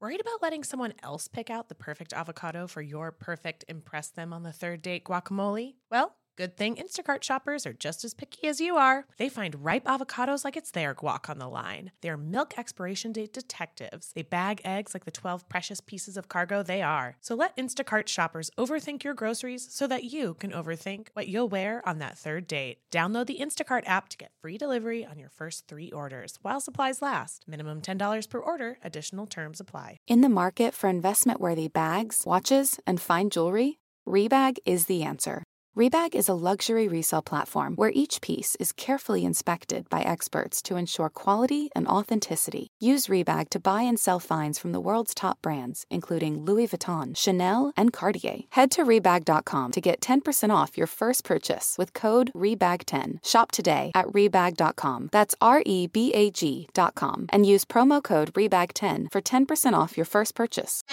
Worried about letting someone else pick out the perfect avocado for your perfect impress them on the third date guacamole? Well, good thing Instacart shoppers are just as picky as you are. They find ripe avocados like it's their guac on the line. They're milk expiration date detectives. They bag eggs like the 12 precious pieces of cargo they are. So let Instacart shoppers overthink your groceries so that you can overthink what you'll wear on that third date. Download the Instacart app to get free delivery on your first 3 orders while supplies last. Minimum $10 per order. Additional terms apply. In the market for investment-worthy bags, watches, and fine jewelry, Rebag is the answer. Rebag is a luxury resale platform where each piece is carefully inspected by experts to ensure quality and authenticity. Use Rebag to buy and sell finds from the world's top brands, including Louis Vuitton, Chanel, and Cartier. Head to Rebag.com to get 10% off your first purchase with code REBAG10. Shop today at Rebag.com. That's REBAG.com. And use promo code REBAG10 for 10% off your first purchase.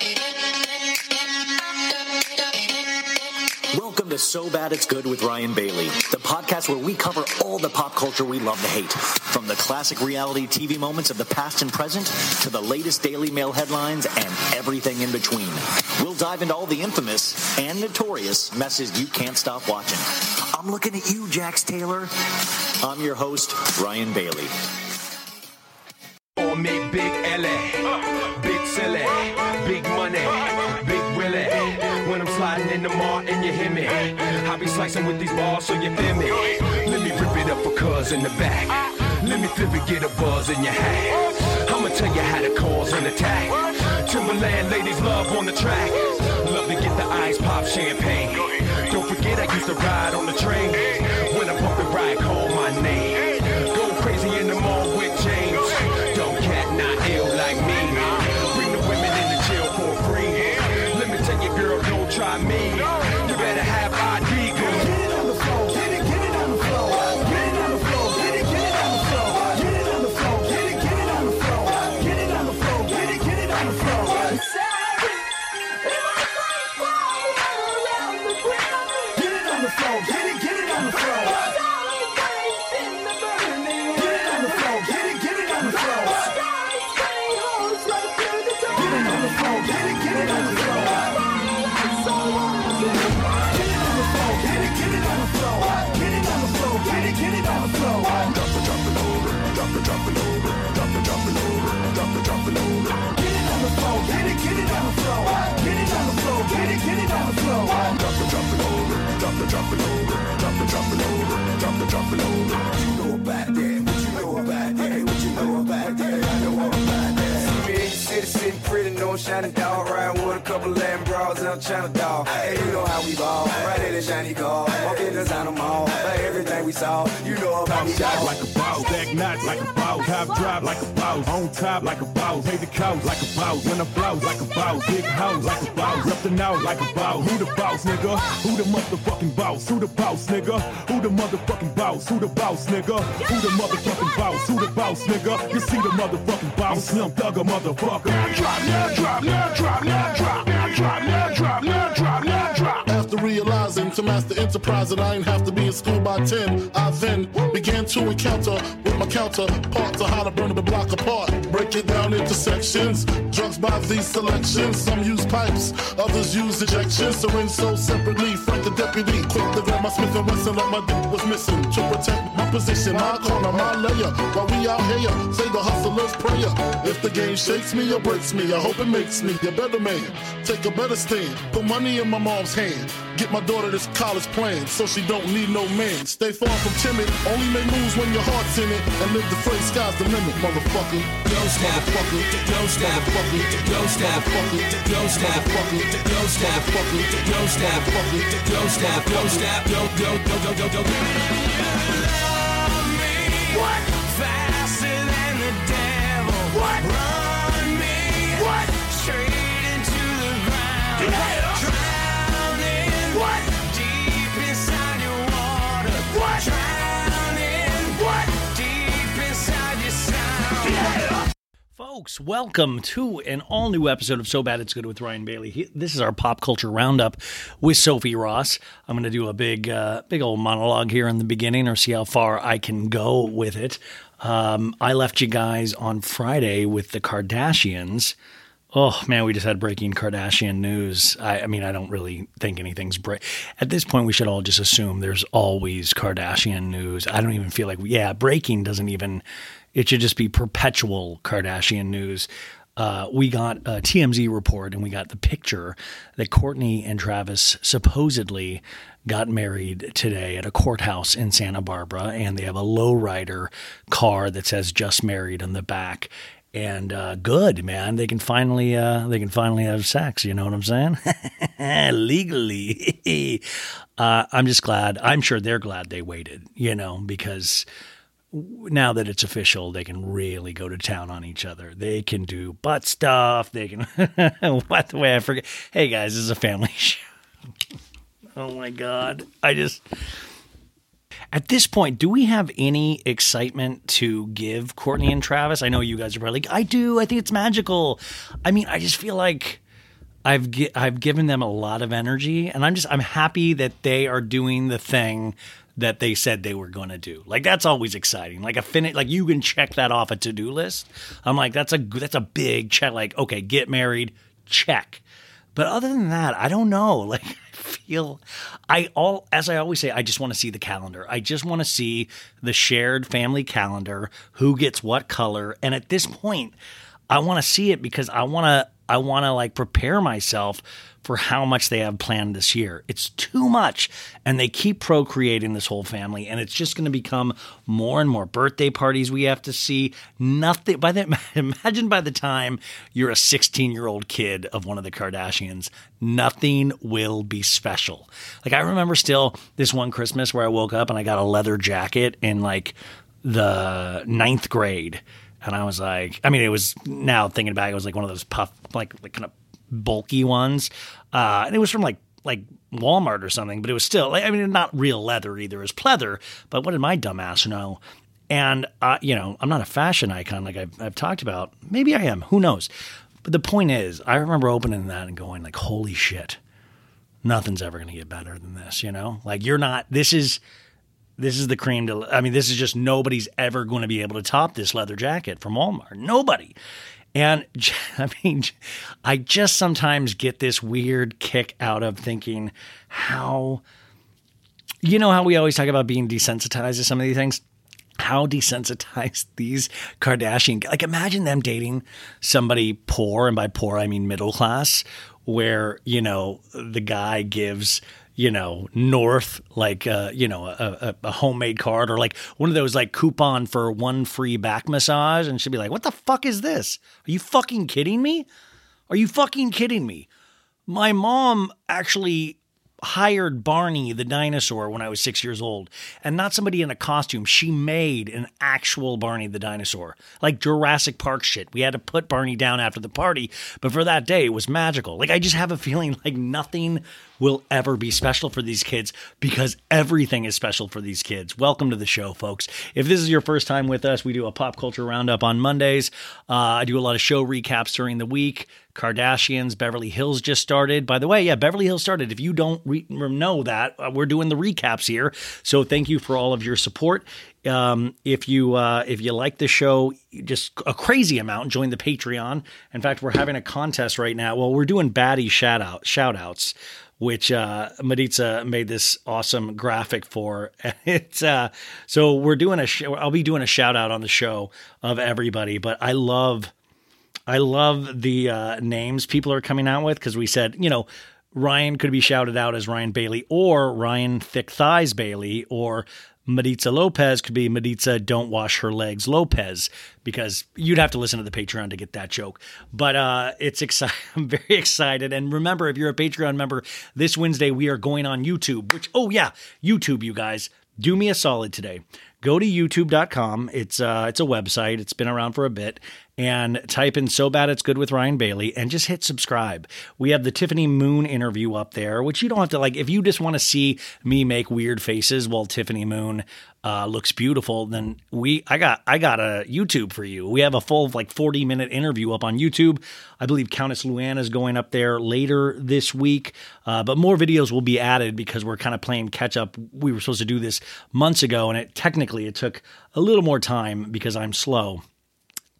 Welcome to So Bad It's Good with Ryan Bailey, the podcast where we cover all the pop culture we love to hate, from the classic reality TV moments of the past and present to the latest Daily Mail headlines and everything in between. We'll dive into all the infamous and notorious messes you can't stop watching. I'm looking at you, Jax Taylor. I'm your host, Ryan Bailey. Or me big LA, big silly, big money, big Willie. When I'm sliding in the mall and you hear me, I be slicing with these balls so you feel me. Let me rip it up for cuz in the back. Let me flip it, get a buzz in your hat. I'ma tell you how to cause an attack. Timberland ladies love on the track. Love to get the ice pop champagne. Don't forget I used to ride on the train. When I pump the ride, call my name. Go crazy in the mall with James. Don't cat not ill like me. Bring the women in the jail for free. Let me tell you, girl, don't try me. You better have ID, girl. Get it on the floor, get it on the floor. Get it on the floor, get it on the floor. Get it on the floor, get it on the floor. Get it on the floor, get it on the floor. Get it on the floor, get it on the floor. Shining dog, riding with a couple Latin bras and China dog. Hey, you know how we ball, right in the shiny car, walking the Santa Mall, like everything we saw, you know about me. Shot like a boss, back knots like a boss, top drive like a boss, on top like a boss, pay the cows like a boss, when I blouse like a boss, big house like a boss, up and out like a boss. Who the boss, nigga? Who the motherfucking boss? Who the boss, nigga? Who the motherfucking boss? Who the boss, nigga? Who the motherfucking boss? Who the boss, nigga? You see the motherfucking boss, Slim Thugger, motherfucker. Now drop, now drop, now drop, now drop, now drop, now drop, now drop, now drop. After realizing to master enterprise that I ain't have to be in school by 10, I then began to encounter with my counterparts on how to burn the block apart. Break it down into sections, drugs by these selections. Some use pipes, others use injections. Syringe sold separately, Frank the deputy. Quick to grab my Smith & Wesson like my dick was missing. To protect my position, my corner, my layer. While we out here, say the hustler's prayer. If the game shakes me or breaks me, I hope it makes me a better man. Take a better stand, put money in my mom's hand. Get my daughter this college plan so she don't need no man. Stay far from timid, only make moves when your heart's in it. And live the phrase, sky's the limit, motherfucker. Don't stop, motherfucker. Don't stop, motherfucker. Don't stop, motherfucker. Don't stop, motherfucker. Don't stop, motherfucker. Don't stop, motherfucker. Don't stop, don't stop, don't. Love me. What? Faster than the devil. What? Run me. What? Straight into the ground. Yeah. Drowning. What? Deep inside your water. What? Drowning. What? Deep inside your sound. Yeah. Folks, welcome to an all-new episode of So Bad It's Good with Ryan Bailey. This is our pop culture roundup with Sophie Ross. I'm going to do a big old monologue here in the beginning, or see how far I can go with it. I left you guys on Friday with the Kardashians. Oh, man, we just had breaking Kardashian news. I mean, I don't really think anything's at this point, we should all just assume there's always Kardashian news. I don't even feel like, breaking doesn't even, it should just be perpetual Kardashian news. We got a TMZ report and we got the picture that Kourtney and Travis supposedly got married today at a courthouse in Santa Barbara, and they have a lowrider car that says "just married" on the back. And good, man, they can finally have sex. You know what I'm saying? Legally. I'm just glad. I'm sure they're glad they waited. Because now that it's official, they can really go to town on each other. They can do butt stuff. They can. What the way I forget? Hey guys, this is a family show. Oh my God, At this point, do we have any excitement to give Kourtney and Travis? I know you guys are probably like, I do. I think it's magical. I mean, I just feel like I've given them a lot of energy, and I'm happy that they are doing the thing that they said they were going to do. Like, that's always exciting. Like you can check that off a to-do list. I'm like, that's a big check. Like, okay, get married, check. But other than that, I don't know. Like, as I always say, I just want to see the calendar. I just want to see the shared family calendar, who gets what color. And at this point, I want to see it because I want to like prepare myself for how much they have planned this year. It's too much. And they keep procreating this whole family. And it's just going to become more and more birthday parties we have to see. Nothing imagine by the time you're a 16-year-old kid of one of the Kardashians, nothing will be special. Like, I remember still this one Christmas where I woke up and I got a leather jacket in like the 9th grade. And I was like, I mean, it was, now thinking back, it was like one of those puff, like kind of bulky ones. And it was from like Walmart or something, but it was still, like, I mean, not real leather either. It was pleather, but what did my dumb ass know? And, I'm not a fashion icon like I've talked about. Maybe I am. Who knows? But the point is, I remember opening that and going like, holy shit, nothing's ever going to get better than this, Like, you're not, this is the cream this is just, nobody's ever going to be able to top this leather jacket from Walmart. Nobody. And I mean, I just sometimes get this weird kick out of thinking how we always talk about being desensitized to some of these things, how desensitized these Kardashian, like, imagine them dating somebody poor, and by poor, I mean middle class, where, the guy gives, North, like, a homemade card, or like one of those like coupon for one free back massage. And she'd be like, what the fuck is this? Are you fucking kidding me? My mom actually hired Barney the dinosaur when I was 6 years old, and not somebody in a costume. She made an actual Barney the dinosaur, like Jurassic Park shit. We had to put Barney down after the party, but for that day, it was magical. Like, I just have a feeling like nothing will ever be special for these kids, because everything is special for these kids. Welcome to the show, folks. If this is your first time with us, we do a pop culture roundup on Mondays. I do a lot of show recaps during the week. Kardashians, Beverly Hills just started. By the way, yeah, Beverly Hills started. If you don't know that, we're doing the recaps here. So thank you for all of your support. If you like the show, just a crazy amount, join the Patreon. In fact, we're having a contest right now. Well, we're doing baddie shout outs, which Maritza made this awesome graphic for. It's so we're doing I'll be doing a shout out on the show of everybody, but I love the names people are coming out with, because we said, Ryan could be shouted out as Ryan Bailey, or Ryan Thick Thighs Bailey, or Maritza Lopez could be Maritza Don't Wash Her Legs Lopez, because you'd have to listen to the Patreon to get that joke. But it's exciting. I'm very excited. And remember, if you're a Patreon member, this Wednesday we are going on YouTube, which, YouTube, you guys, do me a solid today. Go to youtube.com. It's a website. It's been around for a bit. And type in So Bad It's Good with Ryan Bailey and just hit subscribe. We have the Tiffany Moon interview up there, which you don't have to, like, if you just want to see me make weird faces while Tiffany Moon looks beautiful, then I got a YouTube for you. We have a full 40-minute interview up on YouTube. I believe Countess Luann is going up there later this week, but more videos will be added because we're kind of playing catch up. We were supposed to do this months ago, and it took a little more time because I'm slow.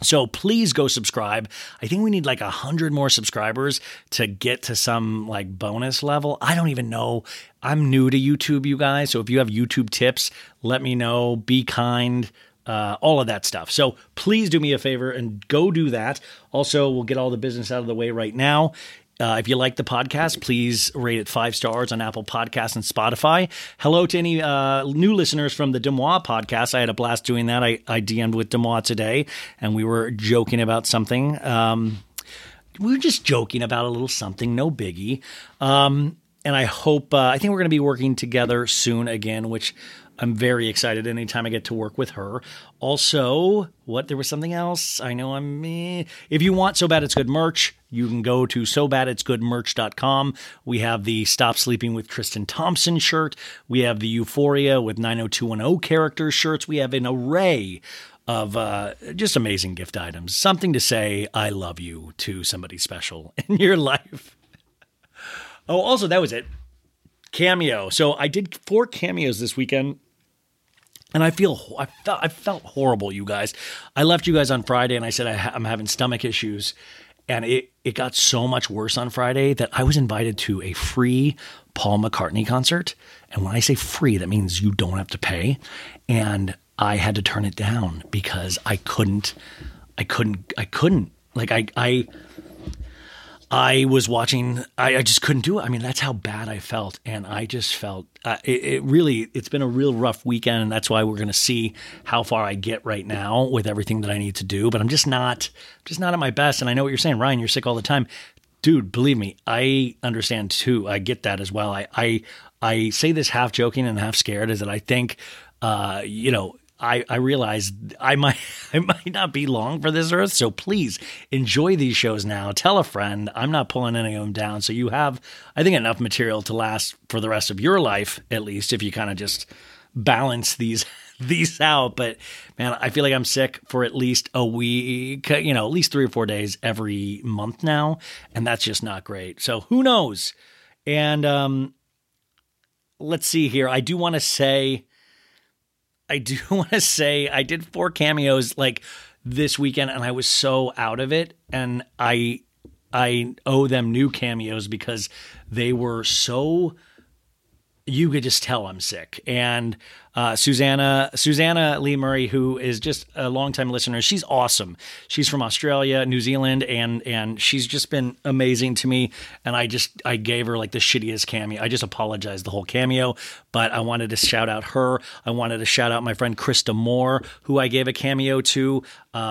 So please go subscribe. I think we need like 100 more subscribers to get to some like bonus level. I don't even know. I'm new to YouTube, you guys. So if you have YouTube tips, let me know. Be kind. All of that stuff. So please do me a favor and go do that. Also, we'll get all the business out of the way right now. If you like the podcast, please rate it 5 stars on Apple Podcasts and Spotify. Hello to any new listeners from the Demois podcast. I had a blast doing that. I DM'd with Demois today, and we were joking about something. We were just joking about a little something, no biggie. And I hope, I think we're going to be working together soon again, which I'm very excited anytime I get to work with her. Also, there was something else. I know if you want So Bad It's Good merch, you can go to SoBadIt'sGoodMerch.com. We have the Stop Sleeping with Kristen Thompson shirt. We have the Euphoria with 90210 characters shirts. We have an array of just amazing gift items. Something to say I love you to somebody special in your life. Oh, also, that was it. Cameo. So I did 4 cameos this weekend, and I felt horrible, you guys. I left you guys on Friday, and I said I'm having stomach issues, and it got so much worse on Friday that I was invited to a free Paul McCartney concert. And when I say free, that means you don't have to pay. And I had to turn it down because I couldn't. Like I was watching, I just couldn't do it. I mean, that's how bad I felt. And I just felt, it's been a real rough weekend. And that's why we're going to see how far I get right now with everything that I need to do. But I'm just not at my best. And I know what you're saying, Ryan, you're sick all the time. Dude, believe me, I understand too. I get that as well. I say this half joking and half scared is that I think, I realize I might not be long for this earth. So please enjoy these shows now. Tell a friend. I'm not pulling any of them down. So you have, I think, enough material to last for the rest of your life, at least, if you kind of just balance these out. But man, I feel like I'm sick for at least a week, at least 3 or 4 days every month now. And that's just not great. So who knows? And let's see here. I do want to say I did 4 cameos like this weekend, and I was so out of it, and I owe them new cameos because they were so, you could just tell I'm sick. And Susanna Lee Murray, who is just a longtime listener, she's awesome. She's from Australia, New Zealand, and she's just been amazing to me. And I gave her like the shittiest cameo. I just apologized the whole cameo, but I wanted to shout out her. I wanted to shout out my friend Krista Moore, who I gave a cameo to.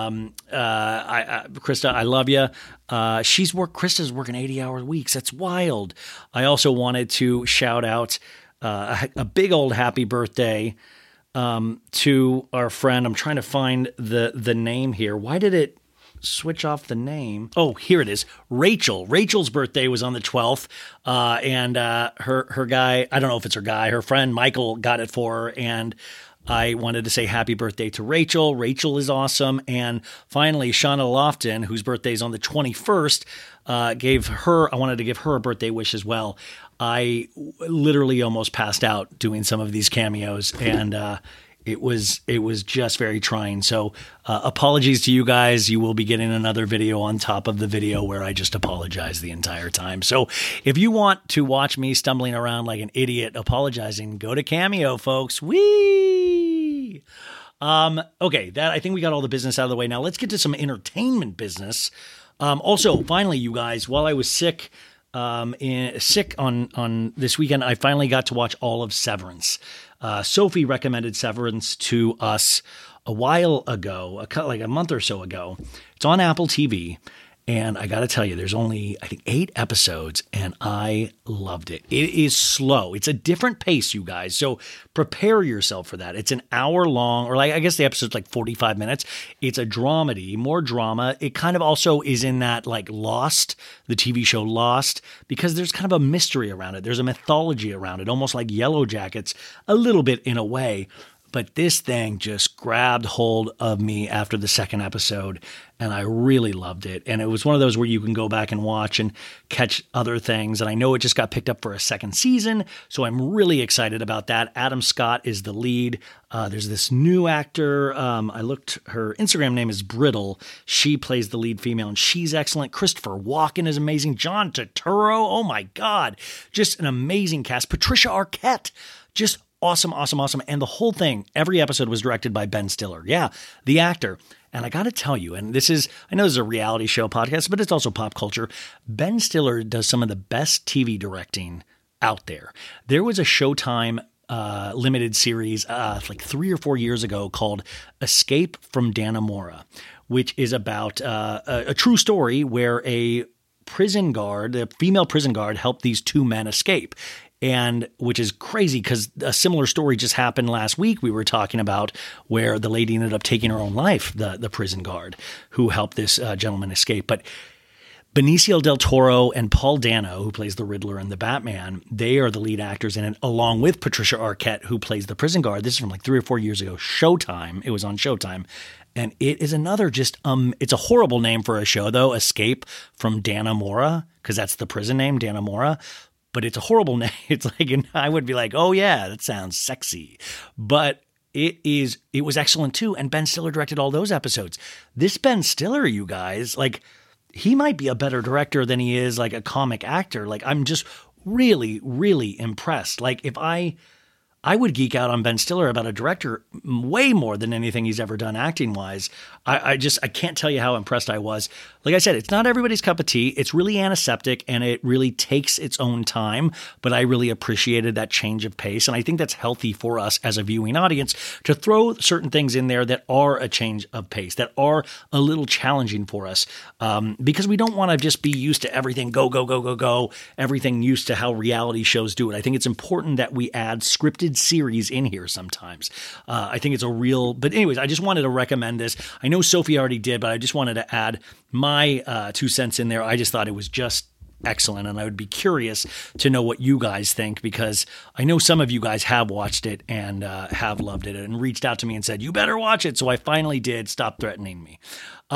Krista, I love you. Krista's working 80-hour weeks. That's wild. I also wanted to shout out a big old happy birthday to our friend. I'm trying to find the name here. Why did it switch off the name? Oh, here it is. Rachel. Rachel's birthday was on the 12th. And her guy, I don't know if it's her guy, her friend Michael got it for her. And I wanted to say happy birthday to Rachel. Rachel is awesome. And finally, Shauna Lofton, whose birthday is on the 21st, I wanted to give her a birthday wish as well. I literally almost passed out doing some of these cameos, and it was just very trying. So apologies to you guys. You will be getting another video on top of the video where I just apologize the entire time. So if you want to watch me stumbling around like an idiot apologizing, go to Cameo, folks. Whee! Okay, I think we got all the business out of the way. Now let's get to some entertainment business. Also, finally, you guys, while I was sick on this weekend, I finally got to watch all of Severance. Sophie recommended Severance to us a while ago, like a month or so ago. It's on Apple TV. And I got to tell you, there's only, I think, 8 episodes, and I loved it. It is slow. It's a different pace, you guys. So prepare yourself for that. It's an hour long, or I guess the episode's like 45 minutes. It's a dramedy, more drama. It kind of also is in that like Lost, the TV show Lost, because there's kind of a mystery around it. There's a mythology around it, almost like Yellow Jackets, a little bit in a way. But this thing just grabbed hold of me after the second episode, and I really loved it. And it was one of those where you can go back and watch and catch other things. And I know it just got picked up for a second season, so I'm really excited about that. Adam Scott is the lead. There's this new actor. I looked, her Instagram name is Brittle. She plays the lead female, and she's excellent. Christopher Walken is amazing. John Turturro, oh my God, just an amazing cast. Patricia Arquette, just awesome. And the whole thing, every episode was directed by Ben Stiller. Yeah, the actor. And I got to tell you, and I know this is a reality show podcast, but it's also pop culture. Ben Stiller does some of the best TV directing out there. There was a Showtime limited series like 3 or 4 years ago called Escape from Dannemora, which is about a true story where a female prison guard helped these two men escape. And which is crazy because a similar story just happened last week we were talking about where the lady ended up taking her own life, the prison guard who helped this gentleman escape. But Benicio del Toro and Paul Dano, who plays the Riddler and the Batman, they are the lead actors in it, along with Patricia Arquette, who plays the prison guard. This is from like 3 or 4 years ago. Showtime. It was on Showtime. And it is another it's a horrible name for a show, though, Escape from Dannemora, because that's the prison name, Dannemora. But it's a horrible name. It's like, and I would be like, oh yeah, that sounds sexy. But it was excellent too. And Ben Stiller directed all those episodes. This Ben Stiller, you guys, like, he might be a better director than he is like a comic actor. Like, I'm just really, really impressed. Like, if I would geek out on Ben Stiller about a director way more than anything he's ever done acting wise. I can't tell you how impressed I was. Like I said, it's not everybody's cup of tea. It's really antiseptic and it really takes its own time, but I really appreciated that change of pace. And I think that's healthy for us as a viewing audience to throw certain things in there that are a change of pace, that are a little challenging for us, because we don't want to just be used to everything go, everything used to how reality shows do it. I think it's important that we add scripted series in here sometimes. I think it's but anyways, I just wanted to recommend this. I know Sophie already did, but I just wanted to add my 2 cents in there. I just thought it was just excellent, and I would be curious to know what you guys think, because I know some of you guys have watched it and have loved it and reached out to me and said, you better watch it. So I finally did. Stop threatening me.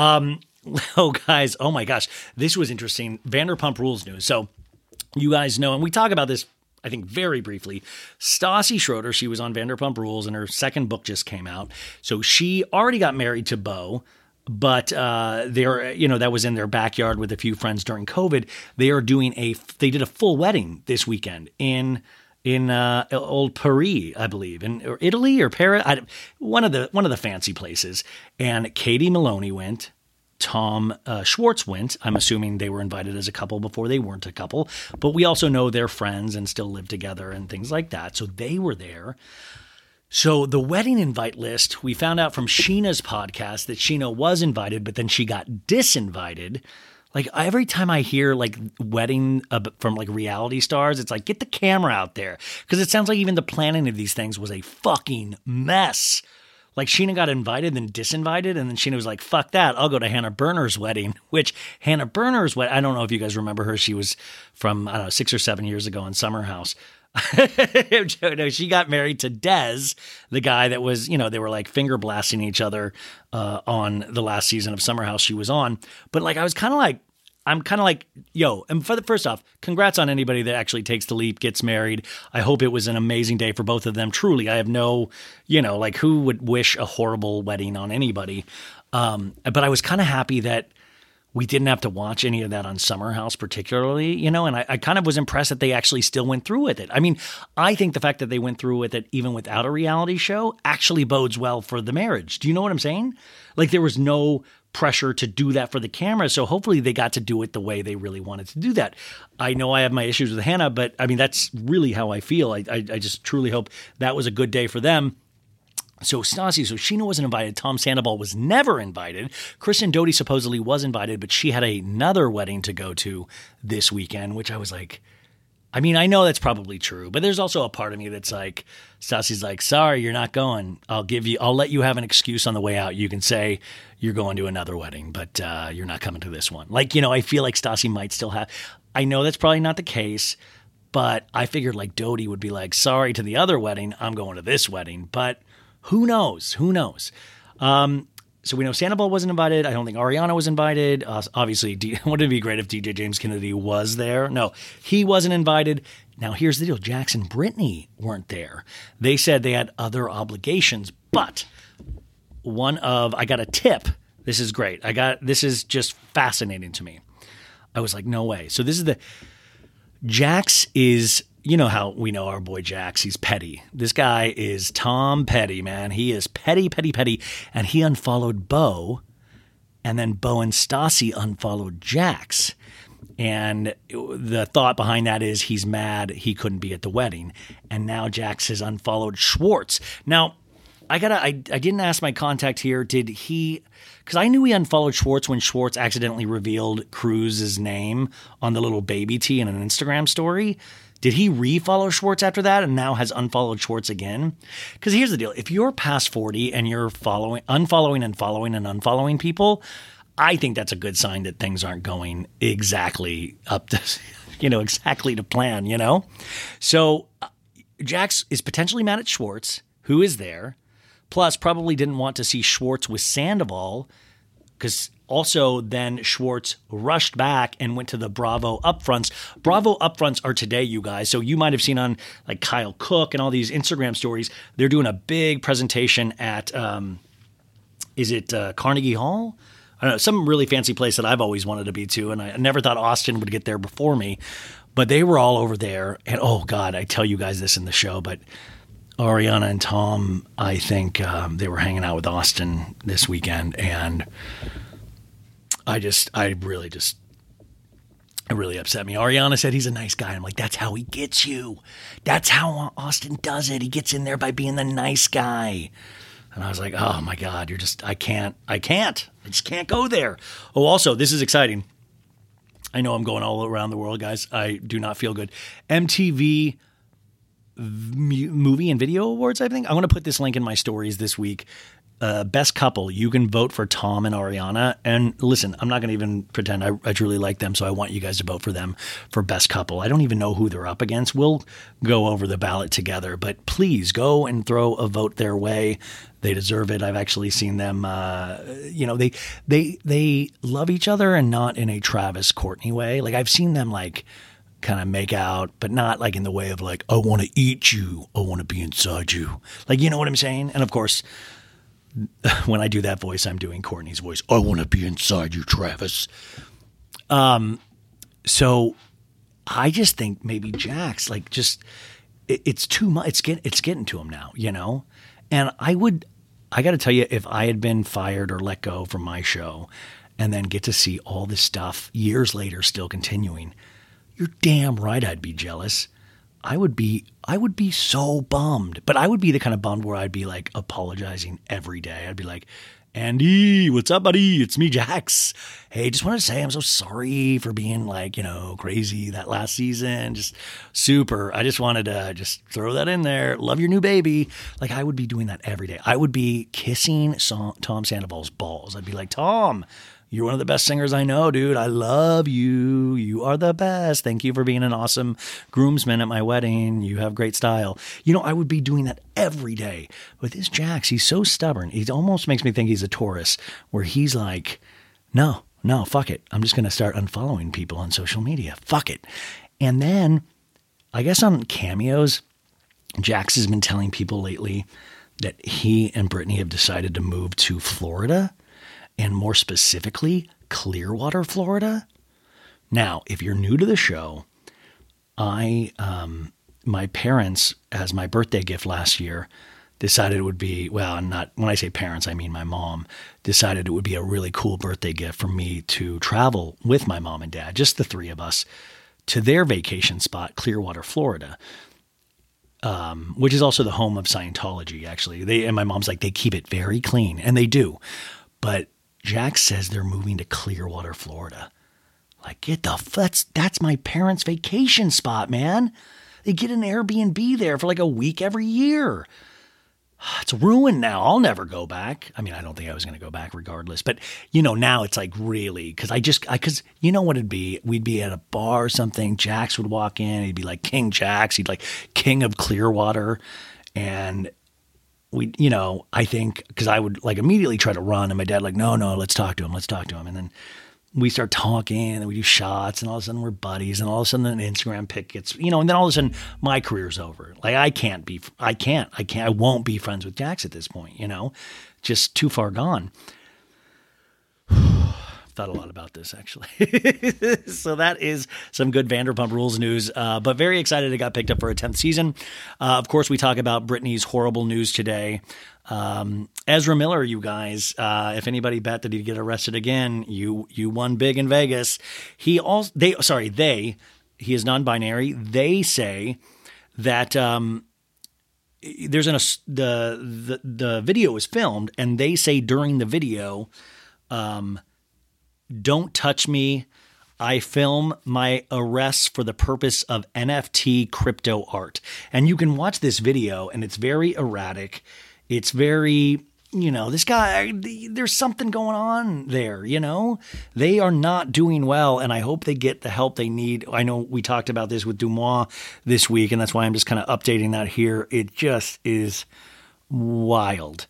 Oh, guys, oh my gosh, this was interesting. Vanderpump Rules news. So you guys know, and we talk about this, I think, very briefly. Stassi Schroeder, she was on Vanderpump Rules, and her second book just came out. So she already got married to Beau, but that was in their backyard with a few friends during COVID. They did a full wedding this weekend in Old Paris, I believe, or Italy or Paris, one of the fancy places. And Katie Maloney went. Tom Schwartz went. I'm assuming they were invited as a couple before they weren't a couple, but we also know they're friends and still live together and things like that. So they were there. So the wedding invite list, we found out from Sheena's podcast that Sheena was invited, but then she got disinvited. Like, every time I hear like wedding from like reality stars, it's like, get the camera out there. Because it sounds like even the planning of these things was a fucking mess. Like, Sheena got invited, then disinvited, and then Sheena was like, fuck that, I'll go to Hannah Berner's wedding, which Hannah Berner's wedding, I don't know if you guys remember her. She was from, 6 or 7 years ago on Summer House. No, she got married to Dez, the guy that was, they were like finger blasting each other on the last season of Summer House she was on. But like, I'm kind of like, yo, and first off, congrats on anybody that actually takes the leap, gets married. I hope it was an amazing day for both of them. Truly, I have no, like, who would wish a horrible wedding on anybody? But I was kind of happy that we didn't have to watch any of that on Summer House particularly, and I kind of was impressed that they actually still went through with it. I mean, I think the fact that they went through with it even without a reality show actually bodes well for the marriage. Do you know what I'm saying? Like, there was no pressure to do that for the camera, so hopefully they got to do it the way they really wanted to do that. I know I have my issues with Hannah, but I mean, that's really how I feel. I just truly hope that was a good day for them. So Sheena wasn't invited. Tom Sandoval was never invited. Kristen Doute supposedly was invited, but she had another wedding to go to this weekend, which I was like, I mean, I know that's probably true, but there's also a part of me that's like, Stassi's like, sorry, you're not going. I'll let you have an excuse on the way out. You can say you're going to another wedding, but you're not coming to this one. Like, I feel like Stassi might still have, I know that's probably not the case, but I figured like Doute would be like, sorry to the other wedding, I'm going to this wedding. But Who knows? Who knows? So we know Sandoval wasn't invited. I don't think Ariana was invited. Obviously, wouldn't it be great if DJ James Kennedy was there? No, he wasn't invited. Now, here's the deal. Jax and Brittany weren't there. They said they had other obligations, but I got a tip. This is great. This is just fascinating to me. I was like, no way. So this is Jax is, you know how we know our boy Jax. He's petty. This guy is Tom Petty, man. He is petty, petty, petty. And he unfollowed Bo, and then Bo and Stassi unfollowed Jax. And the thought behind that is he's mad he couldn't be at the wedding. And now Jax has unfollowed Schwartz. Now, I didn't ask my contact here. Did he? Because I knew he unfollowed Schwartz when Schwartz accidentally revealed Cruz's name on the little baby tee in an Instagram story. Did he refollow Schwartz after that and now has unfollowed Schwartz again? Because here's the deal. If you're past 40 and you're unfollowing and unfollowing people, I think that's a good sign that things aren't going exactly up to, exactly to plan, So Jax is potentially mad at Schwartz, who is there. Plus, probably didn't want to see Schwartz with Sandoval, because also then Schwartz rushed back and went to the Bravo upfronts. Bravo upfronts are today, you guys. So you might have seen on like Kyle Cook and all these Instagram stories, they're doing a big presentation at, Carnegie Hall? I don't know, some really fancy place that I've always wanted to be to, and I never thought Austin would get there before me. But they were all over there, and oh God, I tell you guys this in the show, but Ariana and Tom, I think they were hanging out with Austin this weekend, and it really upset me. Ariana said he's a nice guy. I'm like, that's how he gets you. That's how Austin does it. He gets in there by being the nice guy. And I was like, oh my God, I just can't go there. Oh, also, this is exciting. I know I'm going all around the world, guys. I do not feel good. MTV Movie and Video Awards, I think. I'm going to put this link in my stories this week. Best couple, you can vote for Tom and Ariana. And listen, I'm not going to even pretend I truly like them, so I want you guys to vote for them for best couple. I don't even know who they're up against. We'll go over the ballot together, but please go and throw a vote their way. They deserve it. I've actually seen them, they love each other, and not in a Travis Courtney way. Like I've seen them like kind of make out, but not like in the way of like, I want to eat you. I want to be inside you. Like, you know what I'm saying? And of course, when I do that voice, I'm doing Courtney's voice. I want to be inside you, Travis. So I just think maybe Jax, like just, it's too much. It's getting to him now, And I got to tell you, if I had been fired or let go from my show and then get to see all this stuff years later still continuing, you're damn right I'd be jealous. I would be so bummed. But I would be the kind of bummed where I'd be like apologizing every day. I'd be like, Andy, what's up, buddy? It's me, Jax. Hey, just wanted to say I'm so sorry for being like, crazy that last season. Just super. I just wanted to just throw that in there. Love your new baby. Like I would be doing that every day. I would be kissing Tom Sandoval's balls. I'd be like, Tom, you're one of the best singers I know, dude. I love you. You are the best. Thank you for being an awesome groomsman at my wedding. You have great style. I would be doing that every day. With this Jax, he's so stubborn. He almost makes me think he's a Taurus, where he's like, no, fuck it. I'm just going to start unfollowing people on social media. Fuck it. And then, I guess on cameos, Jax has been telling people lately that he and Brittany have decided to move to Florida. And more specifically, Clearwater, Florida. Now, if you're new to the show, my parents, as my birthday gift last year, decided it would be, not when I say parents, I mean my mom, decided it would be a really cool birthday gift for me to travel with my mom and dad, just the three of us, to their vacation spot, Clearwater, Florida, which is also the home of Scientology, actually. And my mom's like, they keep it very clean, and they do. But Jax says they're moving to Clearwater, Florida. Like, that's my parents' vacation spot, man. They get an Airbnb there for like a week every year. It's ruined now. I'll never go back. I mean, I don't think I was going to go back regardless. But, now it's like really, because you know what it'd be? We'd be at a bar or something. Jax would walk in. He'd be like King Jax. He'd like King of Clearwater. And I think, because I would like immediately try to run, and my dad like, no, let's talk to him. And then we start talking, and we do shots, and all of a sudden we're buddies, and all of a sudden an Instagram pic gets, and then all of a sudden my career's over. Like I won't be friends with Jax at this point, just too far gone. Thought a lot about this, actually. So that is some good Vanderpump Rules news, but very excited it got picked up for a 10th season. Of course, we talk about Britney's horrible news today. Ezra Miller, you guys, if anybody bet that he'd get arrested again, you won big in Vegas. He is non-binary. They say that there's the video is filmed, and they say during the video, don't touch me. I film my arrests for the purpose of NFT crypto art. And you can watch this video, and it's very erratic. It's very, this guy, there's something going on there, They are not doing well, and I hope they get the help they need. I know we talked about this with Dumois this week, and that's why I'm just kind of updating that here. It just is wild.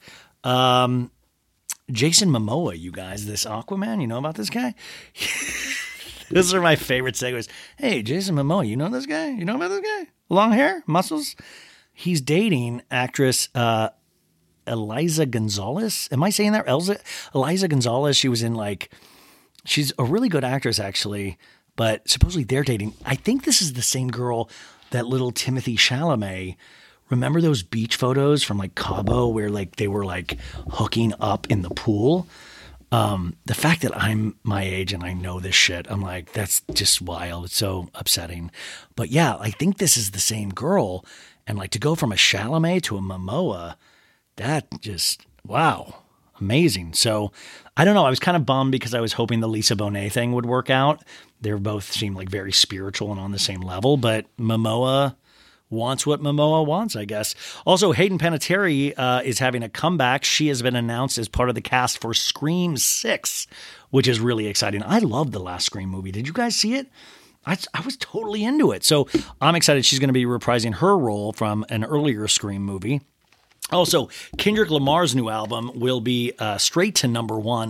Jason Momoa, you guys, this Aquaman, you know about this guy? Those are my favorite segues. Hey, Jason Momoa, you know this guy? You know about this guy? Long hair, muscles. He's dating actress Eliza Gonzalez. Am I saying that? Eliza Gonzalez. She was in she's a really good actress actually, but supposedly they're dating. I think this is the same girl that little Timothée Chalamet. Remember those beach photos from Cabo where they were hooking up in the pool? The fact that I'm my age and I know this shit, I'm like, that's just wild. It's so upsetting. But yeah, I think this is the same girl. And to go from a Chalamet to a Momoa, that just, wow, amazing. So I don't know. I was kind of bummed because I was hoping the Lisa Bonet thing would work out. They both seem very spiritual and on the same level, but Momoa wants what Momoa wants, I guess. Also, Hayden Panettiere is having a comeback. She has been announced as part of the cast for Scream 6, which is really exciting. I loved the last Scream movie. Did you guys see it? I was totally into it. So I'm excited she's going to be reprising her role from an earlier Scream movie. Also, Kendrick Lamar's new album will be straight to #1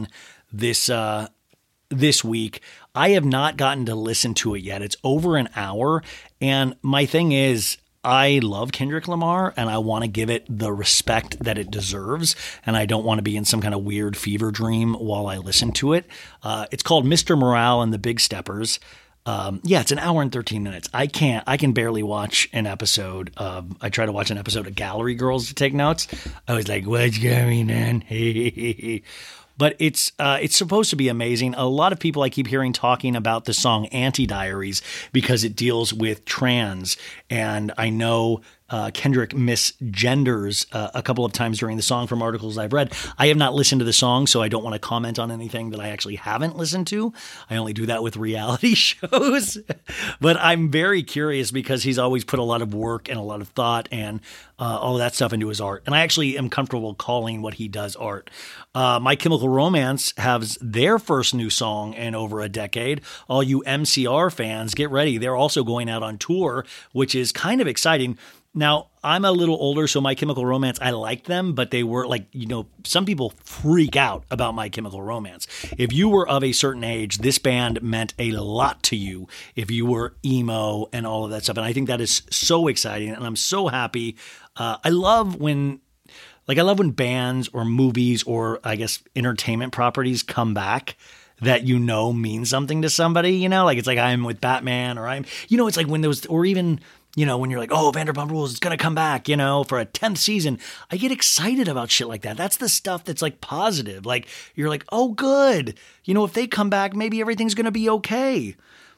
this week. I have not gotten to listen to it yet. It's over an hour. And my thing is, I love Kendrick Lamar and I want to give it the respect that it deserves. And I don't want to be in some kind of weird fever dream while I listen to it. It's called Mr. Morale and the Big Steppers. It's an hour and 13 minutes. I can barely watch an episode. I try to watch an episode of Gallery Girls to take notes. I was like, what's going on? But it's supposed to be amazing. A lot of people I keep hearing talking about the song Anti-Diaries because it deals with trans. And I know Kendrick misgenders a couple of times during the song from articles I've read. I have not listened to the song, so I don't want to comment on anything that I actually haven't listened to. I only do that with reality shows. But I'm very curious because he's always put a lot of work and a lot of thought and all of that stuff into his art. And I actually am comfortable calling what he does art. My Chemical Romance has their first new song in over a decade. All you MCR fans, get ready. They're also going out on tour, which is kind of exciting. Now, I'm a little older, so My Chemical Romance, I liked them, but they were some people freak out about My Chemical Romance. If you were of a certain age, this band meant a lot to you if you were emo and all of that stuff. And I think that is so exciting, and I'm so happy. I love when bands or movies or, I guess, entertainment properties come back that mean something to somebody, it's like I'm with Batman or it's like when there was, or even, when you're like, oh, Vanderpump Rules is going to come back, for a 10th season. I get excited about shit like that. That's the stuff that's positive. You're like, oh, good. If they come back, maybe everything's going to be okay.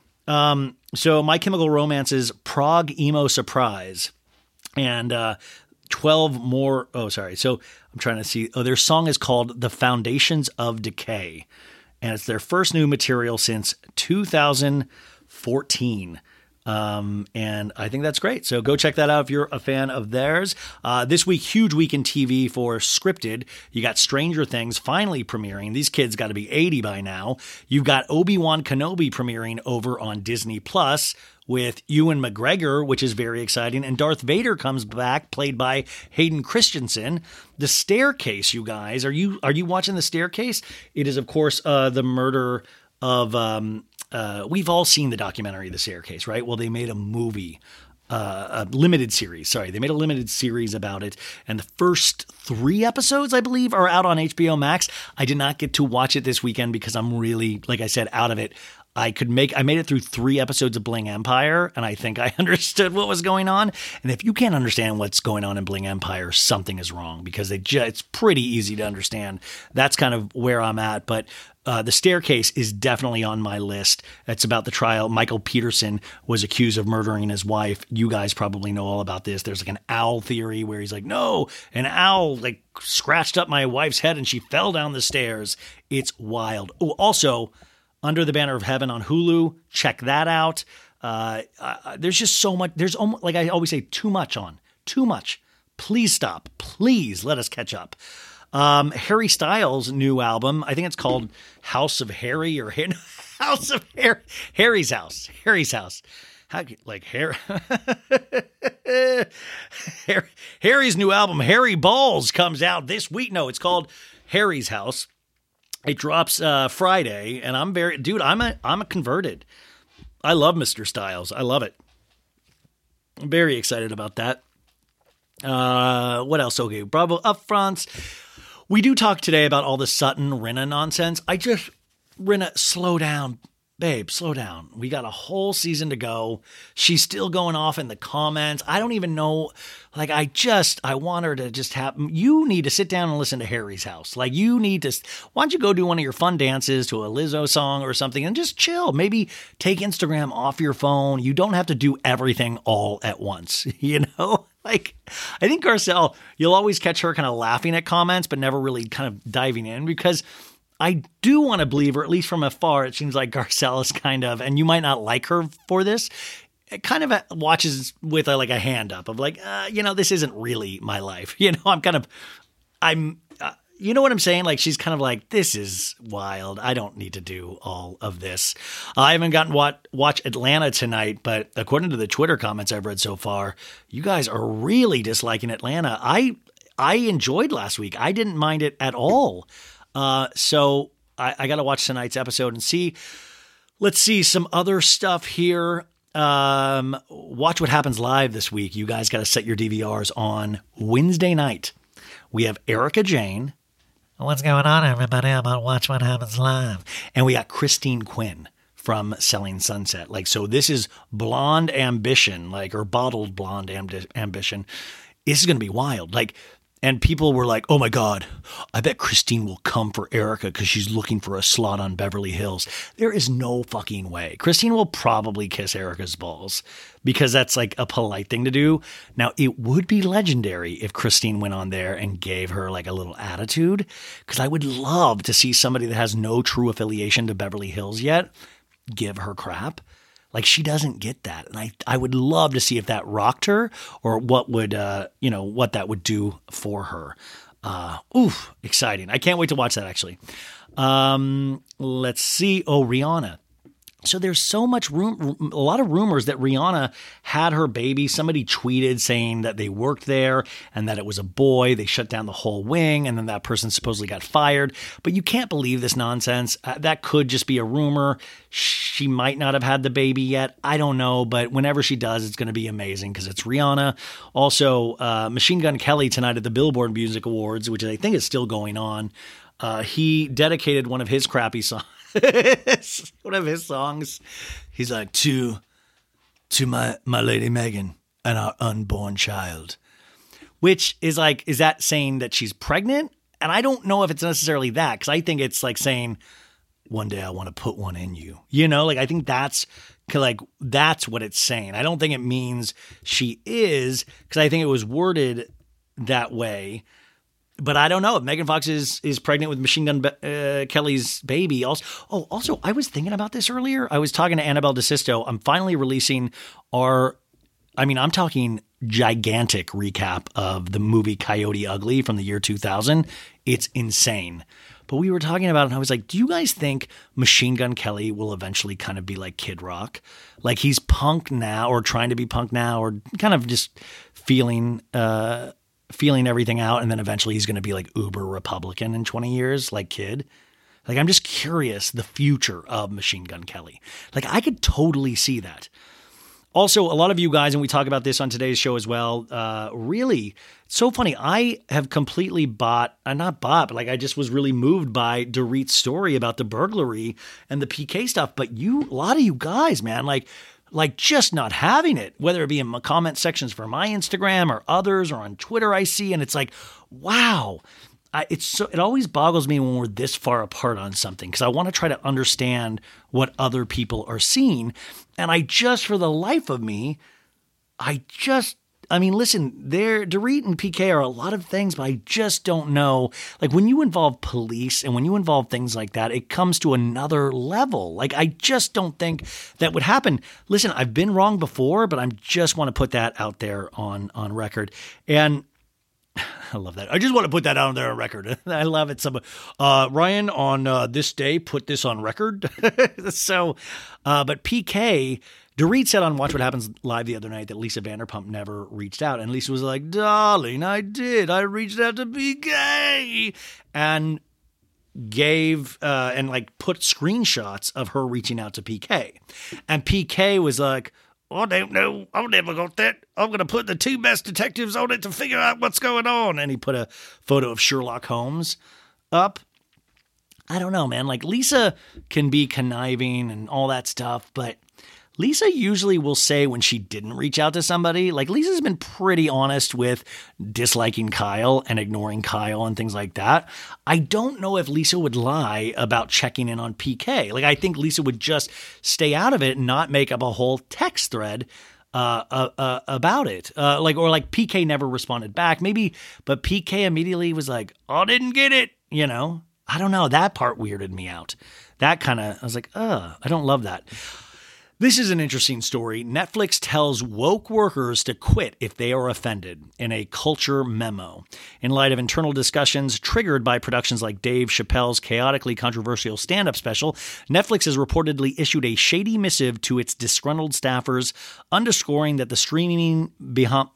So My Chemical Romance's Prague Emo Surprise and 12 more. Oh, sorry. So I'm trying to see. Oh, their song is called The Foundations of Decay. And it's their first new material since 2014. And I think that's great. So go check that out if you're a fan of theirs. This week, huge week in TV for scripted. You got Stranger Things finally premiering. These kids got to be 80 by now. You've got Obi-Wan Kenobi premiering over on Disney Plus with Ewan McGregor, which is very exciting. And Darth Vader comes back, played by Hayden Christensen. The Staircase, you guys. Are you watching The Staircase? It is, of course, the murder of... we've all seen the documentary, The Staircase, right? Well, they made a movie, a limited series. Sorry, they made a limited series about it. And the first 3 episodes, I believe, are out on HBO Max. I did not get to watch it this weekend because I'm really, like I said, out of it. I made it through 3 episodes of Bling Empire, and I think I understood what was going on. And if you can't understand what's going on in Bling Empire, something is wrong because it's pretty easy to understand. That's kind of where I'm at. But The Staircase is definitely on my list. It's about the trial. Michael Peterson was accused of murdering his wife. You guys probably know all about this. There's like an owl theory where he's like, no, an owl like scratched up my wife's head and she fell down the stairs. It's wild. Oh, also, Under the Banner of Heaven on Hulu. Check that out. There's just so much. There's almost, like I always say, too much on. Too much. Please stop. Please let us catch up. Harry Styles' new album, I think it's called House of Harry or House of Harry. Harry's House. Harry's House. How, like Harry. Harry's new album, Harry Balls, comes out this week. No, it's called Harry's House. It drops Friday, and I'm a converted. I love Mr. Styles. I love it. I'm very excited about that. What else? Okay, Bravo upfronts. We do talk today about all the Sutton Rinna nonsense. Rinna, slow down. Babe, slow down. We got a whole season to go. She's still going off in the comments. I don't even know. Like, I want her to just have, you need to sit down and listen to Harry's House. Like, you need to, why don't you go do one of your fun dances to a Lizzo song or something and just chill. Maybe take Instagram off your phone. You don't have to do everything all at once, you know? Like, I think Garcelle, you'll always catch her kind of laughing at comments, but never really kind of diving in because I do want to believe, or at least from afar, it seems like Garcelle is kind of, and you might not like her for this, it kind of watches with like a hand up of like, this isn't really my life. You know what I'm saying? Like, she's kind of like, this is wild. I don't need to do all of this. I haven't gotten watch Atlanta tonight, but according to the Twitter comments I've read so far, you guys are really disliking Atlanta. I enjoyed last week. I didn't mind it at all. So I got to watch tonight's episode and see. Let's see some other stuff here. Watch What Happens Live this week. You guys got to set your DVRs on Wednesday night. We have Erica Jane. What's going on, everybody? I'm on Watch What Happens Live. And we got Christine Quinn from Selling Sunset. Like, so this is blonde ambition, like, or bottled blonde ambition. This is going to be wild. Like, and people were like, oh my God, I bet Christine will come for Erica because she's looking for a slot on Beverly Hills. There is no fucking way. Christine will probably kiss Erica's balls because that's like a polite thing to do. Now, it would be legendary if Christine went on there and gave her like a little attitude, because I would love to see somebody that has no true affiliation to Beverly Hills yet give her crap. Like, she doesn't get that. And I would love to see if that rocked her or what would, what that would do for her. Exciting. I can't wait to watch that, actually. Let's see. Oh, Rihanna. So there's so much a lot of rumors that Rihanna had her baby. Somebody tweeted saying that they worked there and that it was a boy. They shut down the whole wing, and then that person supposedly got fired. But you can't believe this nonsense. That could just be a rumor. She might not have had the baby yet. I don't know. But whenever she does, it's going to be amazing because it's Rihanna. Also, Machine Gun Kelly tonight at the Billboard Music Awards, which I think is still going on. He dedicated one of his crappy songs. One of his songs. He's like, to my lady Megan and our unborn child, which is like, is that saying that she's pregnant? And I don't know if it's necessarily that, because I think it's like saying, one day I want to put one in you, like, I think that's what it's saying. I don't think it means she is, because I think it was worded that way. But I don't know if Megan Fox is pregnant with Machine Gun Kelly's baby. Also, I was thinking about this earlier. I was talking to Annabelle DeSisto. I'm finally releasing I'm talking gigantic recap of the movie Coyote Ugly from the year 2000. It's insane. But we were talking about it, and I was like, do you guys think Machine Gun Kelly will eventually kind of be like Kid Rock? Like he's punk now, or trying to be punk now, or kind of just feeling everything out, and then eventually he's going to be like uber Republican in 20 years, like Kid. Like, I'm just curious the future of Machine Gun Kelly. Like, I could totally see that. Also, a lot of you guys, and we talk about this on today's show as well, really, it's so funny. I have completely I just was really moved by Dorit's story about the burglary and the PK stuff. But a lot of you guys, man, like just not having it, whether it be in my comment sections for my Instagram or others or on Twitter I see, and it's like, wow. It always boggles me when we're this far apart on something, because I want to try to understand what other people are seeing. And for the life of me, listen, Dorit and PK are a lot of things, but I just don't know. Like when you involve police and when you involve things like that, it comes to another level. Like I just don't think that would happen. Listen, I've been wrong before, but I just want to put that out there on record. And I love that. I just want to put that out there on record. I love it. Ryan, on this day, put this on record. But PK, Dorit said on Watch What Happens Live the other night that Lisa Vanderpump never reached out. And Lisa was like, darling, I did. I reached out to PK. And gave put screenshots of her reaching out to PK. And PK was like, I don't know. I've never got that. I'm going to put the two best detectives on it to figure out what's going on. And he put a photo of Sherlock Holmes up. I don't know, man. Like Lisa can be conniving and all that stuff, but Lisa usually will say when she didn't reach out to somebody. Like Lisa's been pretty honest with disliking Kyle and ignoring Kyle and things like that. I don't know if Lisa would lie about checking in on PK. Like I think Lisa would just stay out of it and not make up a whole text thread about it. Like PK never responded back. Maybe, but PK immediately was like, I didn't get it. You know, I don't know. That part weirded me out. I was like, I don't love that. This is an interesting story. Netflix tells woke workers to quit if they are offended in a culture memo. In light of internal discussions triggered by productions like Dave Chappelle's chaotically controversial stand-up special, Netflix has reportedly issued a shady missive to its disgruntled staffers, underscoring that the streaming how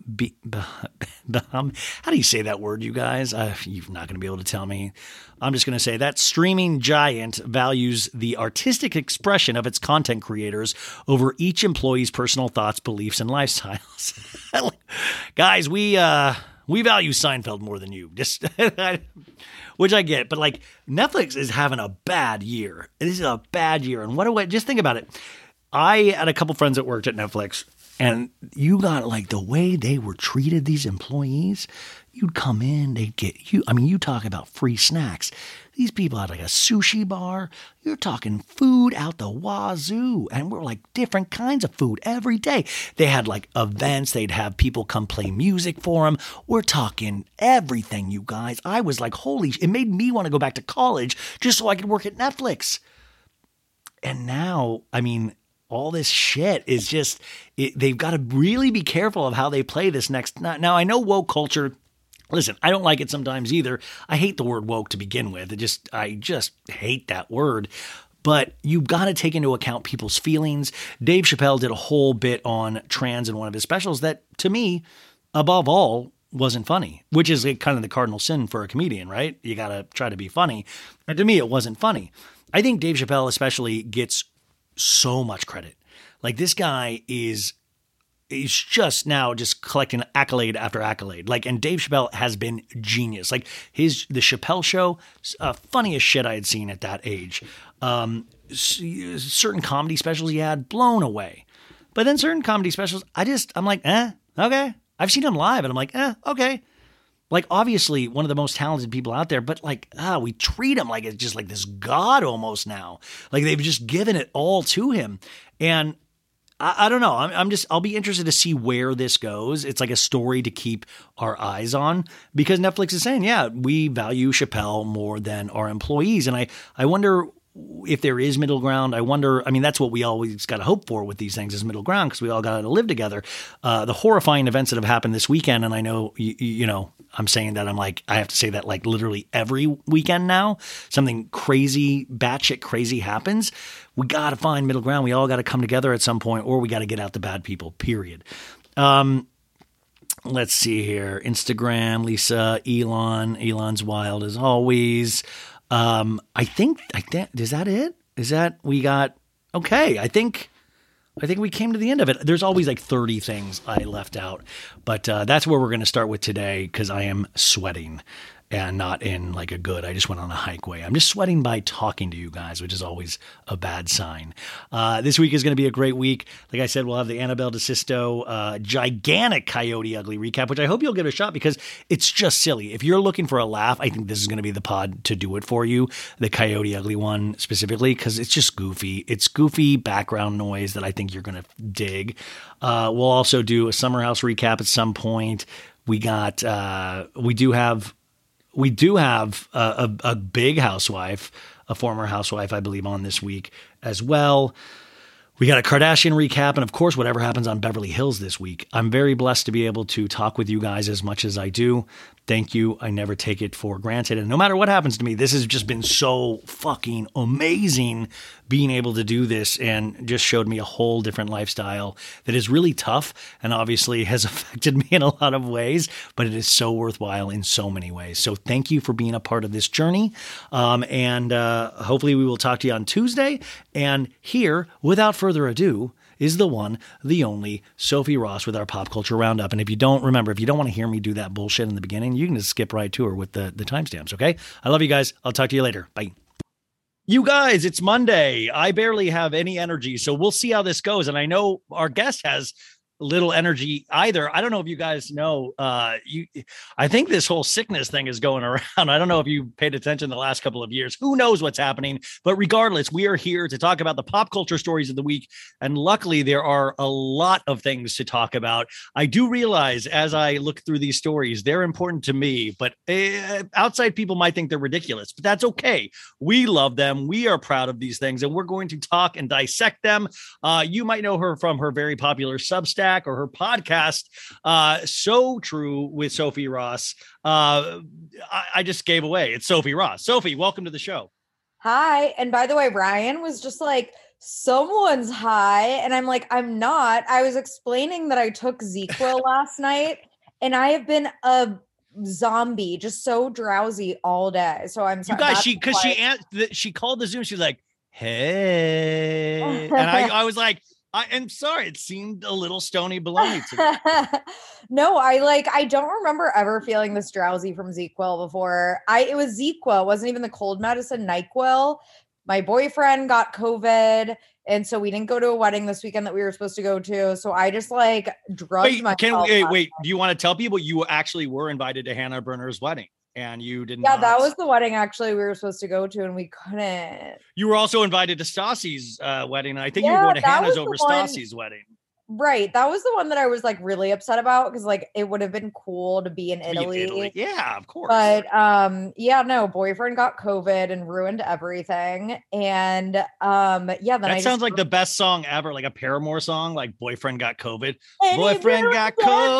do you say that word, you guys? You're not going to be able to tell me. I'm just going to say that streaming giant values the artistic expression of its content creators over each employee's personal thoughts, beliefs, and lifestyles. Guys, we value Seinfeld more than you, which I get. But like Netflix is having a bad year. This is a bad year. And just think about it. I had a couple friends that worked at Netflix, and you got like the way they were treated, these employees. You'd come in, they'd get you. I mean, you talk about free snacks. These people had like a sushi bar. You're talking food out the wazoo. And we're like different kinds of food every day. They had like events. They'd have people come play music for them. We're talking everything, you guys. I was like, it made me want to go back to college just so I could work at Netflix. And now, I mean, all this shit is just, they've got to really be careful of how they play this next. Now, I know woke culture. Listen, I don't like it sometimes either. I hate the word woke to begin with. I just hate that word. But you've got to take into account people's feelings. Dave Chappelle did a whole bit on trans in one of his specials that, to me, above all, wasn't funny, which is kind of the cardinal sin for a comedian, right? You got to try to be funny. And to me, it wasn't funny. I think Dave Chappelle especially gets so much credit. Like this guy he's just now just collecting accolade after accolade. Like, and Dave Chappelle has been genius. Like the Chappelle Show, funniest shit I had seen at that age. Certain comedy specials he had, blown away. But then certain comedy specials, I'm like, okay. I've seen him live and I'm like, okay. Like, obviously one of the most talented people out there, but like, we treat him like it's just like this god almost now. Like they've just given it all to him. And I don't know. I'll be interested to see where this goes. It's like a story to keep our eyes on because Netflix is saying, yeah, we value Chappelle more than our employees. And I wonder if there is middle ground. I mean, that's what we always got to hope for with these things is middle ground because we all got to live together. The horrifying events that have happened this weekend, and I know, you know, I'm saying that I have to say that like literally every weekend now, something crazy, batshit crazy happens. We got to find middle ground. We all got to come together at some point or we got to get out the bad people, period. Let's see here. Instagram, Lisa, Elon's wild as always. I think, is that it? Is that we got, okay. I think we came to the end of it. There's always like 30 things I left out, but, that's where we're going to start with today. Cause I am sweating and not in like a good, I just went on a hike way. I'm just sweating by talking to you guys, which is always a bad sign. This week is going to be a great week. Like I said, we'll have the Annabelle DeSisto, gigantic Coyote Ugly recap, which I hope you'll give it a shot because it's just silly. If you're looking for a laugh, I think this is going to be the pod to do it for you. The Coyote Ugly one specifically, because it's just goofy. It's goofy background noise that I think you're going to dig. We'll also do a Summer House recap at some point. We do have a big housewife, a former housewife, I believe, on this week as well. We got a Kardashian recap, and of course, whatever happens on Beverly Hills this week. I'm very blessed to be able to talk with you guys as much as I do. Thank you. I never take it for granted. And no matter what happens to me, this has just been so fucking amazing being able to do this and just showed me a whole different lifestyle that is really tough and obviously has affected me in a lot of ways, but it is so worthwhile in so many ways. So thank you for being a part of this journey. And hopefully we will talk to you on Tuesday. And here, without further ado, is the one, the only Sophie Ross with our Pop Culture Roundup. And if you don't want to hear me do that bullshit in the beginning, you can just skip right to her with the timestamps, okay? I love you guys. I'll talk to you later. Bye. You guys, it's Monday. I barely have any energy, so we'll see how this goes. And I know our guest has little energy either. I don't know if you guys know, I think this whole sickness thing is going around. I don't know if you paid attention the last couple of years. Who knows what's happening? But regardless, we are here to talk about the pop culture stories of the week. And luckily, there are a lot of things to talk about. I do realize as I look through these stories, they're important to me, but outside people might think they're ridiculous, but that's okay. We love them. We are proud of these things, and we're going to talk and dissect them. You might know her from her very popular Substack or her podcast, So True with Sophie Ross. I just gave away. It's Sophie Ross. Sophie, welcome to the show. Hi. And by the way, Ryan was just like, someone's high. And I'm like, I'm not. I was explaining that I took ZzzQuil last night and I have been a zombie, just so drowsy all day. So I'm sorry. You guys, she called the Zoom. She was like, hey. And I was like, I'm sorry, it seemed a little stony baloney to me. No, I don't remember ever feeling this drowsy from ZzzQuil before. It was ZzzQuil, it wasn't even the cold medicine, NyQuil. My boyfriend got COVID, and so we didn't go to a wedding this weekend that we were supposed to go to. So I just drugged myself. Wait, do you want to tell people you actually were invited to Hannah Berner's wedding? And you didn't. Yeah, that was the wedding actually we were supposed to go to, and we couldn't. You were also invited to Stassi's wedding. I think you were going to Hannah's over Stassi's wedding. Right. That was the one that I was really upset about because it would have been cool to be in Italy. Yeah, of course. But no, boyfriend got COVID and ruined everything. And then that sounds like the best song ever, like a Paramore song, like Boyfriend Got COVID. Boyfriend got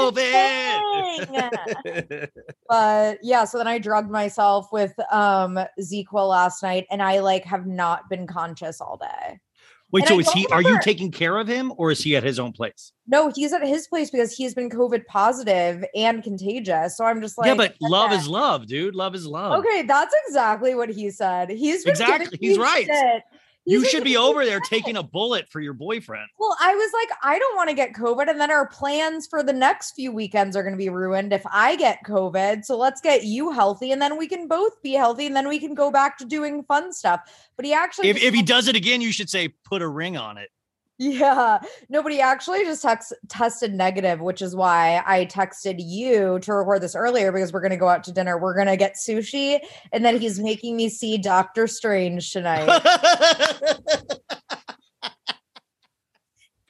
COVID. But yeah, so then I drugged myself with ZzzQuil last night, and I have not been conscious all day. Wait, so are you taking care of him or is he at his own place? No, he's at his place because he's been COVID positive and contagious. So I'm just like, yeah, but love is love, dude. Love is love. Okay. That's exactly what he said. He's right. Shit. You should be over there taking a bullet for your boyfriend. Well, I was like, I don't want to get COVID. And then our plans for the next few weekends are going to be ruined if I get COVID. So let's get you healthy and then we can both be healthy and then we can go back to doing fun stuff. But he actually, if he does it again, you should say, put a ring on it. Yeah. Nobody actually just tested negative, which is why I texted you to record this earlier because we're going to go out to dinner. We're going to get sushi. And then he's making me see Doctor Strange tonight.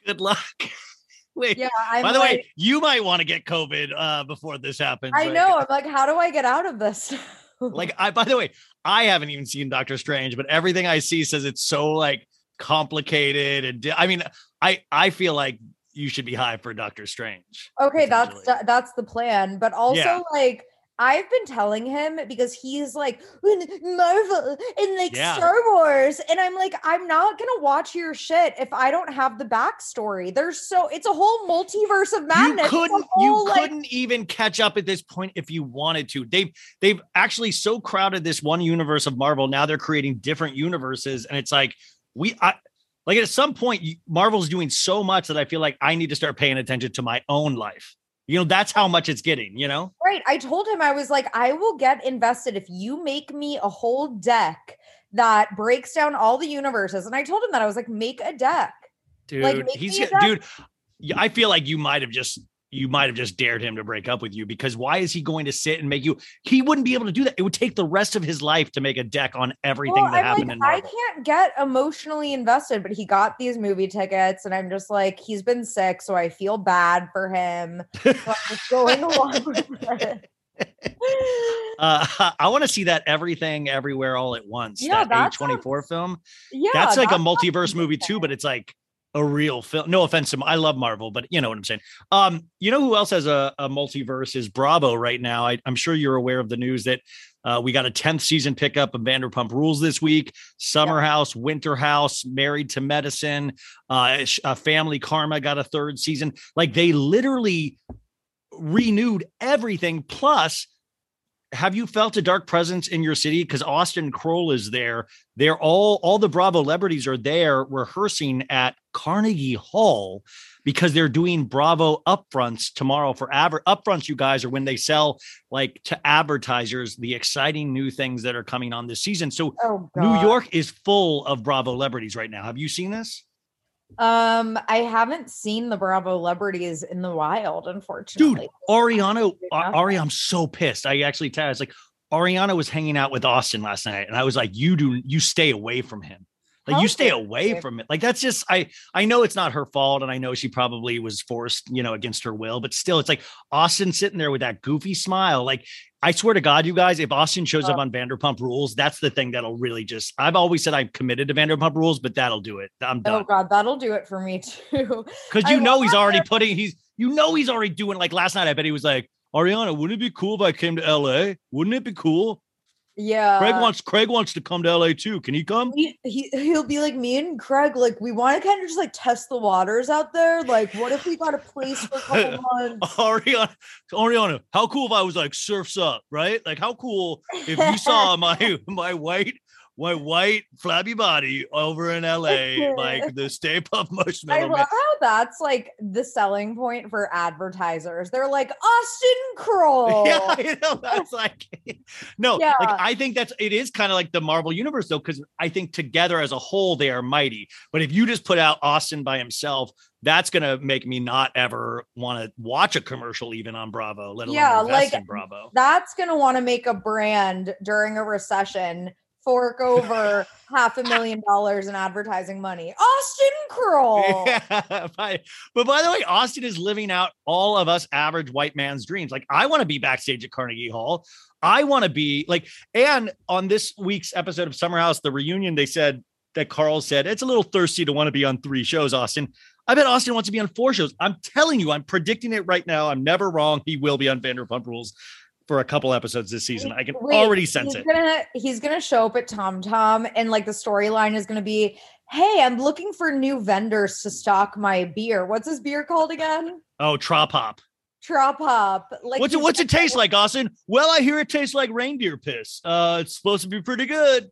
Good luck. Wait, Yeah, by the way, you might want to get COVID before this happens. I know. I'm like, how do I get out of this? By the way, I haven't even seen Doctor Strange, but everything I see says it's so like complicated. And I mean, I feel like you should be high for Doctor Strange. Okay, that's the plan. But also like I've been telling him because he's like Marvel and like Star Wars. And I'm like, I'm not going to watch your shit if I don't have the backstory. It's a whole multiverse of madness. You couldn't even catch up at this point if you wanted to. They've actually so crowded this one universe of Marvel. Now they're creating different universes. And it's like, like at some point, Marvel's doing so much that I feel like I need to start paying attention to my own life. You know, that's how much it's getting, you know? Right. I told him, I was like, I will get invested if you make me a whole deck that breaks down all the universes. And I told him that I was like, make a deck. Dude, like, dude, I feel like you might have just dared him to break up with you, because why is he going to sit and make you? He wouldn't be able to do that. It would take the rest of his life to make a deck on everything that happened in Marvel. I can't get emotionally invested, but he got these movie tickets, and I'm just like, he's been sick, so I feel bad for him. So I'm just going along with it. I want to see that Everything Everywhere All at Once. Yeah, that A24 film. Yeah, that's like a multiverse movie too, but it's like a real film. No offense to I love Marvel, but you know what I'm saying. You know who else has a multiverse is Bravo right now. I'm sure you're aware of the news that we got a 10th season pickup of Vanderpump Rules this week. Summer House, Winter House, Married to Medicine, Family Karma got a 3rd season. Like they literally renewed everything. Plus, have you felt a dark presence in your city? Because Austin Kroll is there. They're all the Bravo celebrities are there rehearsing at Carnegie Hall because they're doing Bravo upfronts tomorrow for upfronts. You guys are when they sell like to advertisers, the exciting new things that are coming on this season. So New York is full of Bravo celebrities right now. Have you seen this? I haven't seen the Bravo celebrities in the wild, unfortunately. Dude, Ariana, I'm so pissed. I actually I was like, Ariana was hanging out with Austin last night, and I was like, you stay away from him. Like you stay away from it. Like that's just, I know it's not her fault. And I know she probably was forced, you know, against her will, but still it's like Austin sitting there with that goofy smile. Like I swear to God, you guys, if Austin shows up on Vanderpump Rules, that's the thing that'll really just, I've always said I'm committed to Vanderpump Rules, but that'll do it. I'm done. Oh God, that'll do it for me too. Cause he's already he's already doing, like last night, I bet he was like, Ariana, wouldn't it be cool if I came to LA? Wouldn't it be cool? Yeah. Craig wants to come to LA too. Can he come? He'll be like, me and Craig, like, we want to kind of just like test the waters out there. Like, what if we got a place for a couple months? Ariana, how cool if I was like Surf's Up, right? Like, how cool if you saw my white flabby body over in LA, like the Stay Puft Marshmallow. I love how that's like the selling point for advertisers. They're like, Austin Kroll. Yeah, you know, that's like, no, like I think it is kind of like the Marvel universe though, because I think together as a whole they are mighty. But if you just put out Austin by himself, that's gonna make me not ever want to watch a commercial even on Bravo, let alone invest in Bravo. That's gonna want to make a brand during a recession. Fork over $500,000 in advertising money. Austin Kroll. Yeah, but by the way, Austin is living out all of us average white man's dreams. Like I want to be backstage at Carnegie Hall. I want to be like, and on this week's episode of Summer House, the reunion, they said that Carl said, it's a little thirsty to want to be on 3 shows, Austin. I bet Austin wants to be on 4 shows. I'm telling you, I'm predicting it right now. I'm never wrong. He will be on Vanderpump Rules for a couple episodes this season. I can already sense it. He's gonna show up at Tom Tom, and like the storyline is gonna be, hey, I'm looking for new vendors to stock my beer. What's his beer called again? Oh, Trop Hop. Trop Hop. Like what's it taste like, Austin? Well, I hear it tastes like reindeer piss. It's supposed to be pretty good.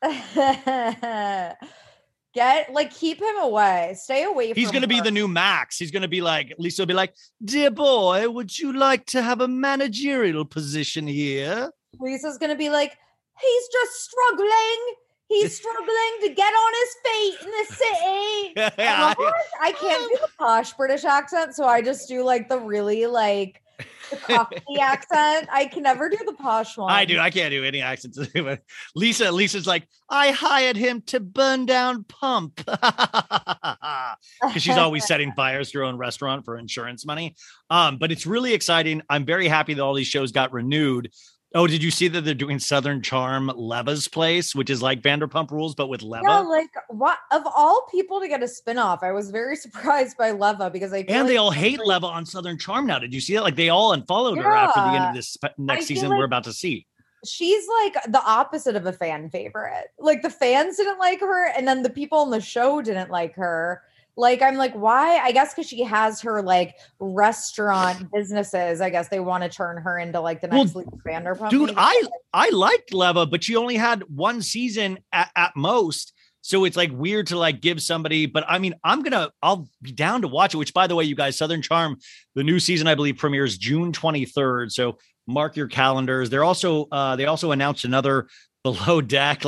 Keep him away. Stay away from He's going to be the new Max. He's going to be like, Lisa will be like, dear boy, would you like to have a managerial position here? Lisa's going to be like, he's just struggling. He's struggling to get on his feet in the city. I can't do the posh British accent, so I just do like the really like The Cockney accent. I can never do the posh one. I do. I can't do any accents. Lisa's like, I hired him to burn down Pump. Because she's always setting fires to her own restaurant for insurance money. But it's really exciting. I'm very happy that all these shows got renewed. Oh, did you see that they're doing Southern Charm Leva's Place, which is like Vanderpump Rules, but with Leva? Yeah, like what of all people to get a spinoff, I was very surprised by Leva because they all hate Leva on Southern Charm now. Did you see that? Like they all unfollowed her after the end of this next season we're about to see. She's like the opposite of a fan favorite. Like the fans didn't like her, and then the people on the show didn't like her. Like, I'm like, why? I guess because she has her like restaurant businesses. I guess they want to turn her into like the next Lisa Vanderpump. Dude, I liked Leva, but she only had one season at most. So it's like weird to like give somebody, but I mean, I'll be down to watch it, which by the way, you guys, Southern Charm, the new season, I believe premieres June 23rd. So mark your calendars. They also announced another Below Deck,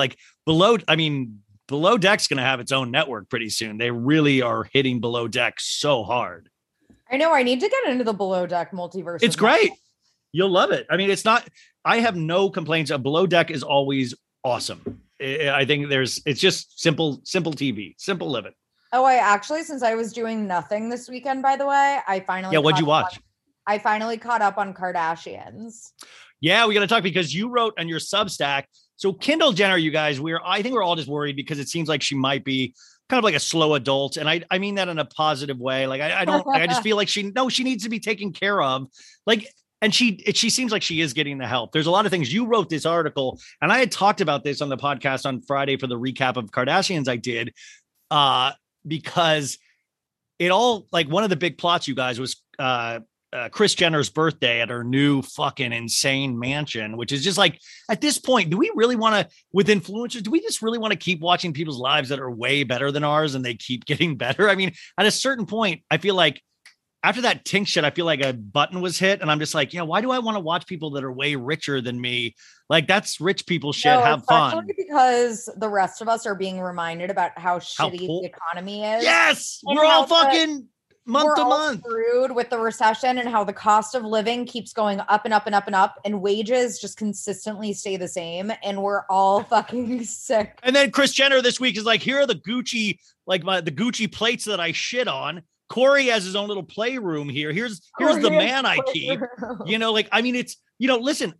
Below Deck's going to have its own network pretty soon. They really are hitting Below Deck so hard. I know. I need to get into the Below Deck multiverse. It's great. You'll love it. I mean, I have no complaints. Below Deck is always awesome. I think it's just simple TV, simple living. Oh, I actually, since I was doing nothing this weekend, by the way, what'd you watch? I finally caught up on Kardashians. Yeah, we got to talk because you wrote on your Substack. So Kendall Jenner, you guys, I think we're all just worried because it seems like she might be kind of like a slow adult. And I mean that in a positive way. Like, I just feel like she needs to be taken care of. Like, and she seems like she is getting the help. There's a lot of things. You wrote this article and I had talked about this on the podcast on Friday for the recap of Kardashians I did, because it all, like one of the big plots, you guys, was, Kris Jenner's birthday at her new fucking insane mansion, which is just like, at this point, do we really want to, with influencers, do we just really want to keep watching people's lives that are way better than ours and they keep getting better? I mean, at a certain point, I feel like after that Tink shit, I feel like a button was hit and I'm just like, why do I want to watch people that are way richer than me? Like that's rich people shit. Have fun. Because the rest of us are being reminded about how shitty the economy is. Yes. We're all fucking month to month screwed with the recession and how the cost of living keeps going up and up and up and up and wages just consistently stay the same and we're all fucking sick. And then Kris Jenner this week is like, here are the Gucci, the Gucci plates that I shit on. Corey has his own little playroom here. Here's the man I keep, I mean, it's, listen,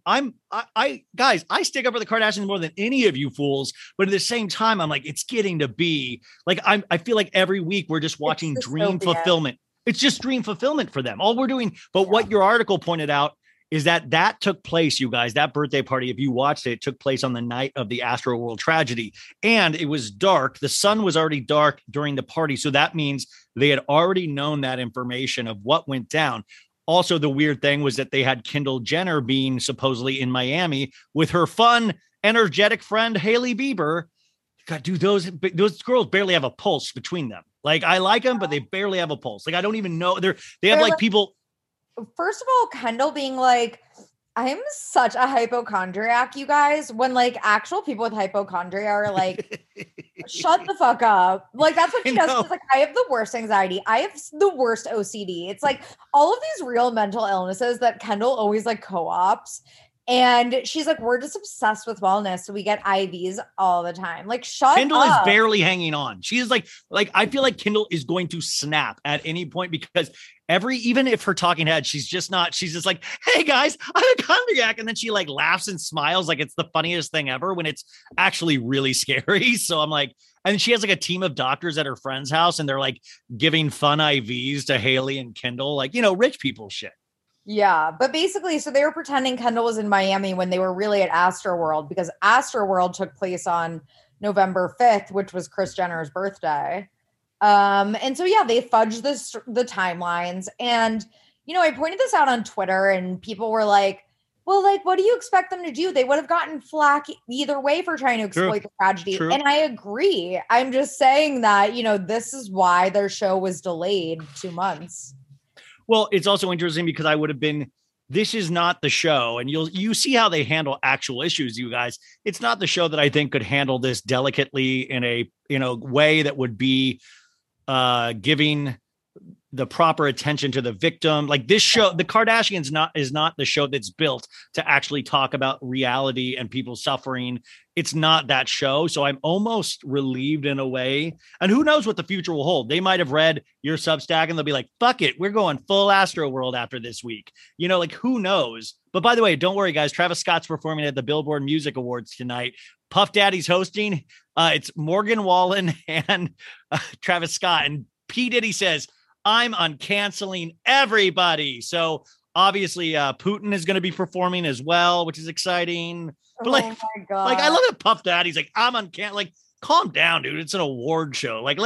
I guys, I stick up for the Kardashians more than any of you fools, but at the same time, I'm like, it's getting to be like, I feel like every week we're just watching dream fulfillment. It's just dream fulfillment for them. All we're doing. But what your article pointed out is that took place, you guys, that birthday party, if you watched it, took place on the night of the Astroworld tragedy. And it was dark. The sun was already dark during the party. So that means they had already known that information of what went down. Also, the weird thing was that they had Kendall Jenner being supposedly in Miami with her fun, energetic friend, Hailey Bieber. God, dude, those girls barely have a pulse between them. Like, I like them, but they barely have a pulse. Like, I don't even know. They have like people. First of all, Kendall being like, I'm such a hypochondriac, you guys, when like actual people with hypochondria are like, shut the fuck up. Like, that's what she does. She's like, I have the worst anxiety. I have the worst OCD. It's like all of these real mental illnesses that Kendall always like co-ops. And she's like, we're just obsessed with wellness. So we get IVs all the time. Like, Kendall up. is barely hanging on. She is like, I feel like Kendall is going to snap at any point because even if her talking head, she's just like, hey guys, I'm a chondriac. And then she like laughs and smiles like it's the funniest thing ever when it's actually really scary. So I'm like, and she has like a team of doctors at her friend's house and they're like giving fun IVs to Hailey and Kendall, like, rich people shit. Yeah, but basically, so they were pretending Kendall was in Miami when they were really at Astroworld because Astroworld took place on November 5th, which was Kris Jenner's birthday. And so, yeah, they fudged the timelines. And, I pointed this out on Twitter and people were like, well, like, what do you expect them to do? They would have gotten flack either way for trying to exploit the tragedy. True. And I agree. I'm just saying that, this is why their show was delayed 2 months. Well, it's also interesting because this is not the show, and you see how they handle actual issues, you guys. It's not the show that I think could handle this delicately in a way that would be giving the proper attention to the victim. Like this show, the Kardashians is not the show that's built to actually talk about reality and people suffering. It's not that show. So I'm almost relieved in a way. And who knows what the future will hold? They might have read your Substack and they'll be like, fuck it, we're going full Astroworld after this week. You know, like who knows? But by the way, don't worry, guys. Travis Scott's performing at the Billboard Music Awards tonight. Puff Daddy's hosting. It's Morgan Wallen and Travis Scott. And P. Diddy says, I'm uncanceling everybody. So obviously Putin is going to be performing as well, which is exciting. But like, my God. like I love that Puff Daddy's like, I'm uncanceling. Like, calm down, dude. It's an award show. Like,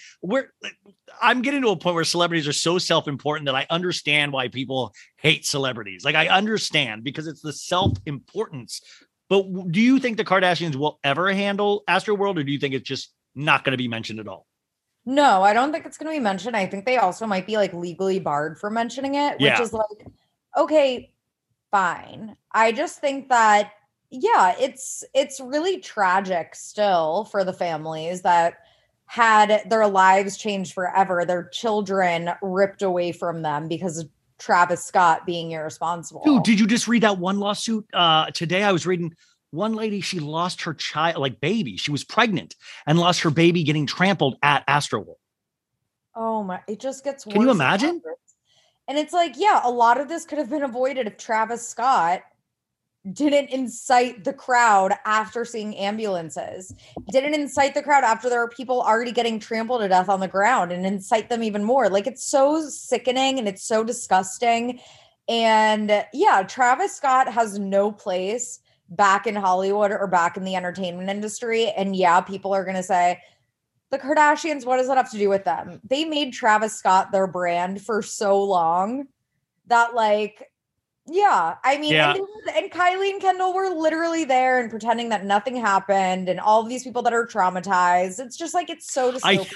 I'm getting to a point where celebrities are so self-important that I understand why people hate celebrities. Like, I understand because it's the self-importance. But do you think the Kardashians will ever handle Astroworld, or do you think it's just not going to be mentioned at all? No, I don't think it's going to be mentioned. I think they also might be like legally barred for mentioning it, which is like, okay, fine. I just think that, yeah, it's really tragic still for the families that had their lives changed forever, their children ripped away from them because of Travis Scott being irresponsible. Dude, did you just read that one lawsuit today? I was reading one lady, she lost her child, like baby. She was pregnant and lost her baby getting trampled at Astroworld. Oh my, it just gets worse. Can you imagine? And it's like, yeah, a lot of this could have been avoided if Travis Scott didn't incite the crowd after seeing ambulances, didn't incite the crowd after there were people already getting trampled to death on the ground, and incite them even more. Like, it's so sickening and it's so disgusting. And yeah, Travis Scott has no place back in Hollywood or back in the entertainment industry. And yeah, people are going to say, the Kardashians, what does that have to do with them? They made Travis Scott their brand for so long that, like, yeah, I mean, yeah. And Kylie and Kendall were literally there and pretending that nothing happened, and all of these people that are traumatized. It's just like, it's so dystopian.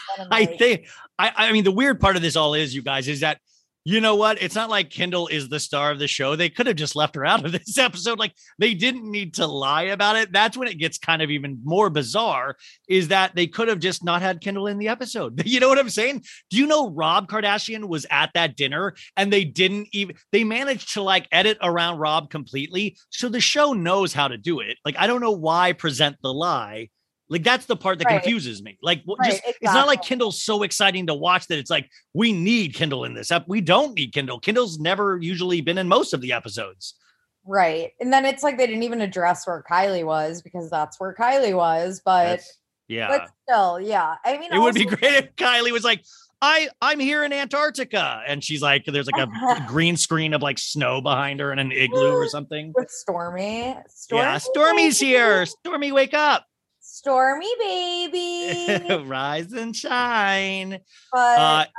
I mean, the weird part of this all is, you guys, is that, you know what? It's not like Kendall is the star of the show. They could have just left her out of this episode. Like, they didn't need to lie about it. That's when it gets kind of even more bizarre, is that they could have just not had Kendall in the episode. You know what I'm saying? Do you know Rob Kardashian was at that dinner and they managed to like edit around Rob completely. So the show knows how to do it. Like, I don't know why present the lie. Like, that's the part that confuses me. Like, exactly. It's not like Kendall's so exciting to watch that it's like, we need Kendall in this. We don't need Kendall. Kendall's never usually been in most of the episodes. Right. And then it's like, they didn't even address where Kylie was, because that's where Kylie was. But still, yeah. I mean, it would be great if Kylie was like, I'm here in Antarctica. And she's like, there's like a green screen of like snow behind her and an igloo or something. With Stormy. Yeah, Stormy's here. Stormy, wake up. Stormy, baby. Rise and shine. But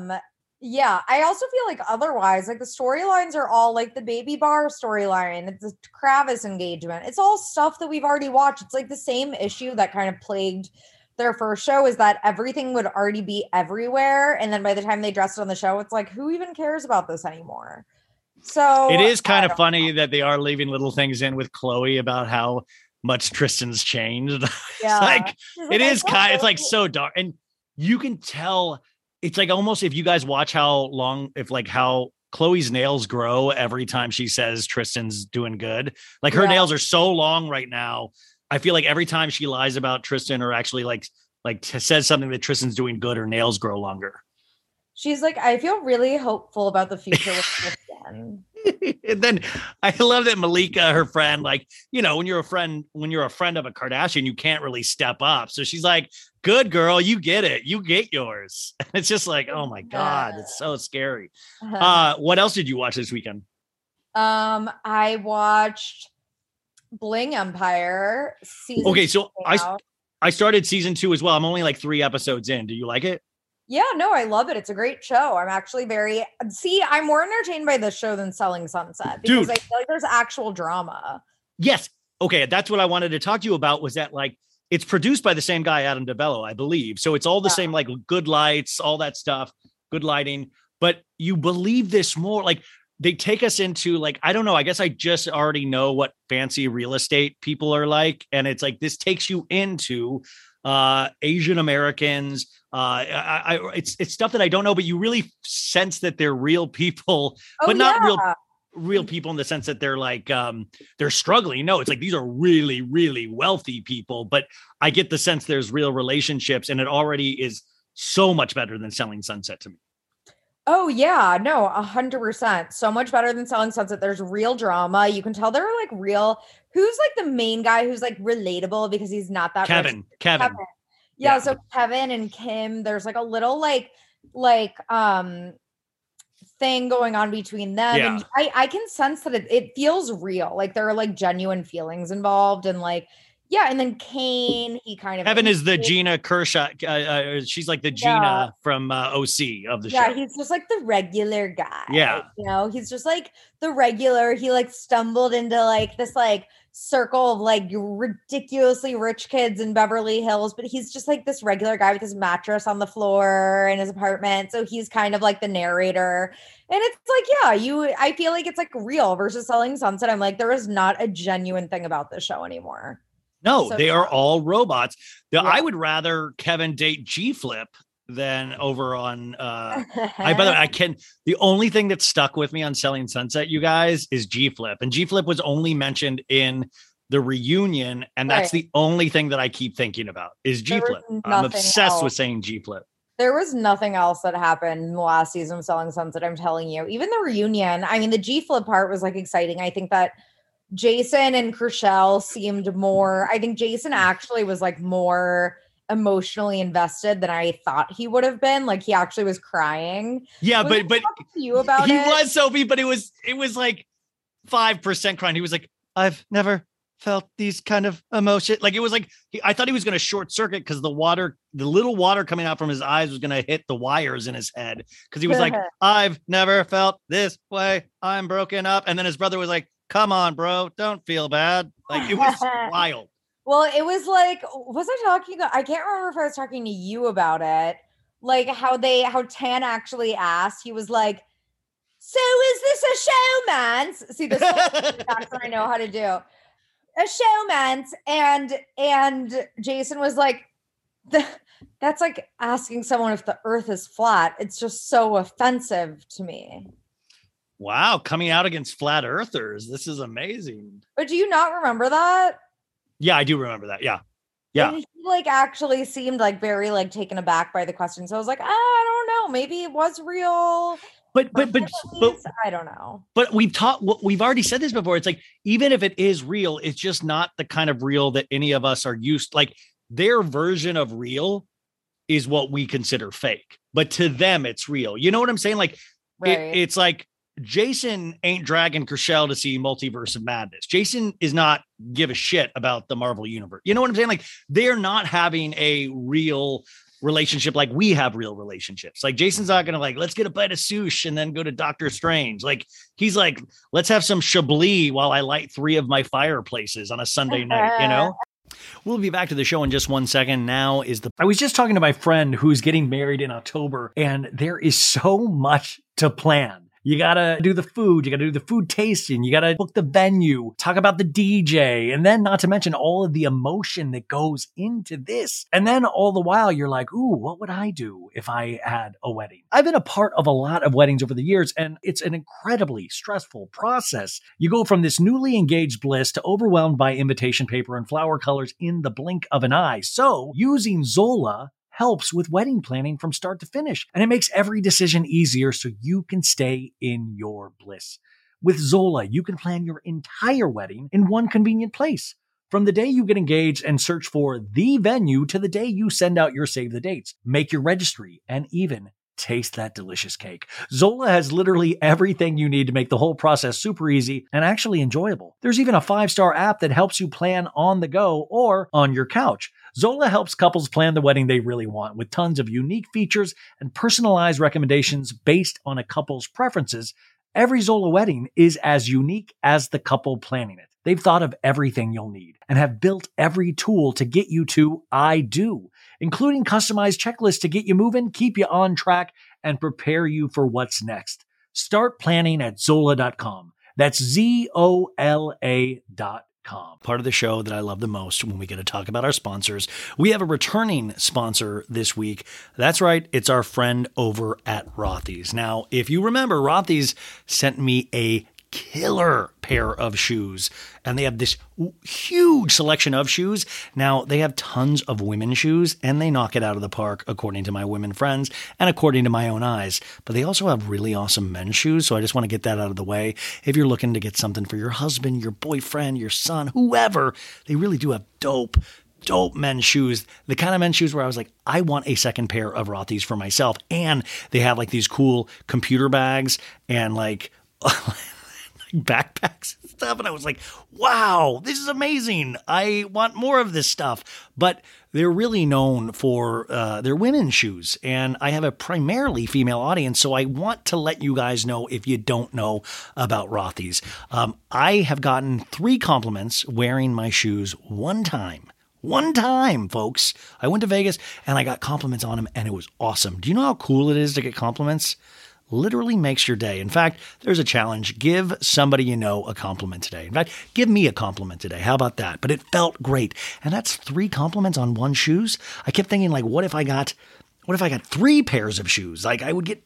yeah, I also feel like otherwise, like the storylines are all like the baby bar storyline, it's the Travis engagement. It's all stuff that we've already watched. It's like the same issue that kind of plagued their first show, is that everything would already be everywhere. And then by the time they dressed it on the show, it's like, who even cares about this anymore? So it is kind of funny that they are leaving little things in with Khloe about how much Tristan's changed. Yeah. It's like so dark. And you can tell, it's like almost, if you guys watch how Khloe's nails grow every time she says Tristan's doing good. Like, her nails are so long right now. I feel like every time she lies about Tristan, or actually like says something that Tristan's doing good, her nails grow longer. She's like, I feel really hopeful about the future with Tristan. And then I love that Malika, her friend, like, you know, when you're a friend of a Kardashian, you can't really step up. So she's like, good girl, you get it. You get yours. It's just like, oh my God, it's so scary. What else did you watch this weekend? I watched Bling Empire season. Okay, so I started season 2 as well. I'm only like 3 episodes in. Do you like it? Yeah, no, I love it. It's a great show. I'm actually I'm more entertained by this show than Selling Sunset, because I feel like there's actual drama. Yes. Okay. That's what I wanted to talk to you about, was that, like, it's produced by the same guy, Adam DeBello, I believe. So it's all the same, like, good lights, all that stuff, good lighting, but you believe this more. Like, they take us into, like, I don't know, I guess I just already know what fancy real estate people are like. And it's like, this takes you into Asian Americans. It's stuff that I don't know, but you really sense that they're real people, but not real people in the sense that they're like they're struggling. No, it's like these are really, really wealthy people, but I get the sense there's real relationships, and it already is so much better than Selling Sunset to me. Oh yeah, no, 100%. So much better than Selling Sunset. There's real drama. You can tell they're like real. Who's like the main guy who's like relatable because he's not that Kevin. Yeah, so Kevin and Kim, there's like a little like thing going on between them. Yeah. And I can sense that it feels real. Like there are like genuine feelings involved, and like, yeah. And then Kane, he kind of Kevin is the Gina Kershaw. She's like the Gina from OC of the show. Yeah, he's just like the regular guy. Yeah. You know, he's just like the regular. He like stumbled into like this like circle of like ridiculously rich kids in Beverly Hills, but he's just like this regular guy with his mattress on the floor in his apartment. So he's kind of like the narrator. And it's like, yeah, I feel like it's like real versus Selling Sunset. I'm like, there is not a genuine thing about this show anymore. No, So they are all robots. Yeah. I would rather Kevin date G-Flip than over on by the way, I can the only thing that stuck with me on Selling Sunset, you guys, is G-Flip. And G-Flip was only mentioned in the reunion, and that's the only thing that I keep thinking about is G-Flip. I'm obsessed with saying G-Flip. There was nothing else that happened in the last season of Selling Sunset, I'm telling you. Even the reunion, I mean, the G-Flip part was like exciting. I think that Jason and Chrishell seemed more, I think Jason actually was like more emotionally invested than I thought he would have been. Like he actually was crying. Yeah, was but you about he it? was, Sophie, but it was like 5% crying. He was like, I've never felt these kind of emotion. Like it was like I thought he was going to short circuit because the little water coming out from his eyes was going to hit the wires in his head because he was like, I've never felt this way. I'm broken up. And then his brother was like, come on, bro, don't feel bad. Like it was wild. Well, it was like, was I talking? I can't remember if I was talking to you about it. Like how Tan actually asked. He was like, "So is this a showman's?" See, this that's what I know how to do. A showman's, and Jason was like, "That's like asking someone if the Earth is flat. It's just so offensive to me." Wow, coming out against flat earthers. This is amazing. But do you not remember that? Yeah, I do remember that. Yeah. And he like actually seemed like very like taken aback by the question. So I was like, I don't know. Maybe it was real. But I don't know. But we've already said this before. It's like, even if it is real, it's just not the kind of real that any of us are used. Like their version of real is what we consider fake, but to them it's real. You know what I'm saying? Like it's like, Jason ain't dragging Chrishell to see Multiverse of Madness. Jason is not give a shit about the Marvel universe. You know what I'm saying? Like they're not having a real relationship like we have real relationships. Like Jason's not going to like, let's get a bite of sushi and then go to Doctor Strange. Like he's like, let's have some Chablis while I light 3 of my fireplaces on a Sunday night, you know? We'll be back to the show in just 1 second. I was just talking to my friend who's getting married in October, and there is so much to plan. You got to do the food. You got to do the food tasting. You got to book the venue, talk about the DJ, and then not to mention all of the emotion that goes into this. And then all the while you're like, ooh, what would I do if I had a wedding? I've been a part of a lot of weddings over the years, and it's an incredibly stressful process. You go from this newly engaged bliss to overwhelmed by invitation paper and flower colors in the blink of an eye. So using Zola helps with wedding planning from start to finish, and it makes every decision easier so you can stay in your bliss. With Zola, you can plan your entire wedding in one convenient place. From the day you get engaged and search for the venue to the day you send out your save the dates, make your registry, and even taste that delicious cake. Zola has literally everything you need to make the whole process super easy and actually enjoyable. There's even a 5-star app that helps you plan on the go or on your couch. Zola helps couples plan the wedding they really want with tons of unique features and personalized recommendations based on a couple's preferences. Every Zola wedding is as unique as the couple planning it. They've thought of everything you'll need and have built every tool to get you to I do, including customized checklists to get you moving, keep you on track, and prepare you for what's next. Start planning at Zola.com. That's ZOLA.com. Part of the show that I love the most when we get to talk about our sponsors. We have a returning sponsor this week. That's right. It's our friend over at Rothy's. Now, if you remember, Rothy's sent me a killer pair of shoes, and they have this huge selection of shoes. Now, they have tons of women's shoes, and they knock it out of the park, according to my women friends and according to my own eyes. But they also have really awesome men's shoes, so I just want to get that out of the way. If you're looking to get something for your husband, your boyfriend, your son, whoever, they really do have dope men's shoes, the kind of men's shoes where I was like, I want a second pair of Rothy's for myself. And they have like these cool computer bags and like backpacks and stuff. And I was like, wow, this is amazing. I want more of this stuff. But they're really known for their women's shoes. And I have a primarily female audience, so I want to let you guys know if you don't know about Rothy's. I have gotten 3 compliments wearing my shoes one time. One time, folks. I went to Vegas and I got compliments on them, and it was awesome. Do you know how cool it is to get compliments? Literally makes your day. In fact, there's a challenge. Give somebody you know a compliment today. In fact, give me a compliment today. How about that? But it felt great. And that's 3 compliments on one shoes. I kept thinking, like, what if I got 3 pairs of shoes? Like, I would get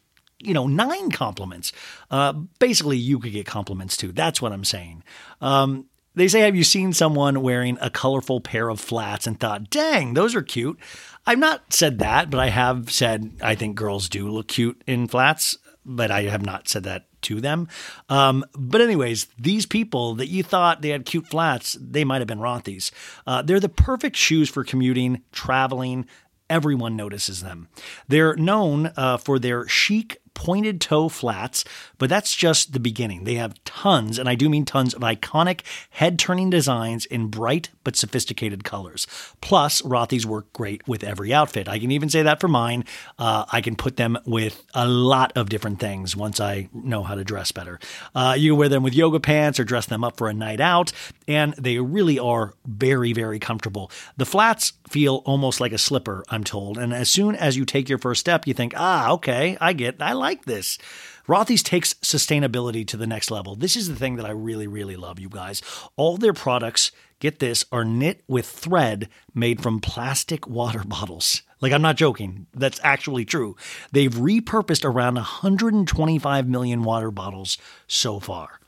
9 compliments. Basically, you could get compliments too. That's what I'm saying. They say, have you seen someone wearing a colorful pair of flats and thought, dang, those are cute? I've not said that, but I have said I think girls do look cute in flats, but I have not said that to them. But anyways, these people that you thought they had cute flats, they might have been Rothy's. They're the perfect shoes for commuting, traveling. Everyone notices them. They're known for their chic pointed toe flats, but that's just the beginning. They have tons, and I do mean tons, of iconic head-turning designs in bright but sophisticated colors. Plus, Rothy's work great with every outfit. I can even say that for mine. I can put them with a lot of different things once I know how to dress better. You can wear them with yoga pants or dress them up for a night out, and they really are very, very comfortable. The flats feel almost like a slipper, I'm told, and as soon as you take your first step, you think, okay, I like this. Rothy's takes sustainability to the next level. This is the thing that I really, really love, you guys. All their products, get this, are knit with thread made from plastic water bottles. Like, I'm not joking. That's actually true. They've repurposed around 125 million water bottles so far.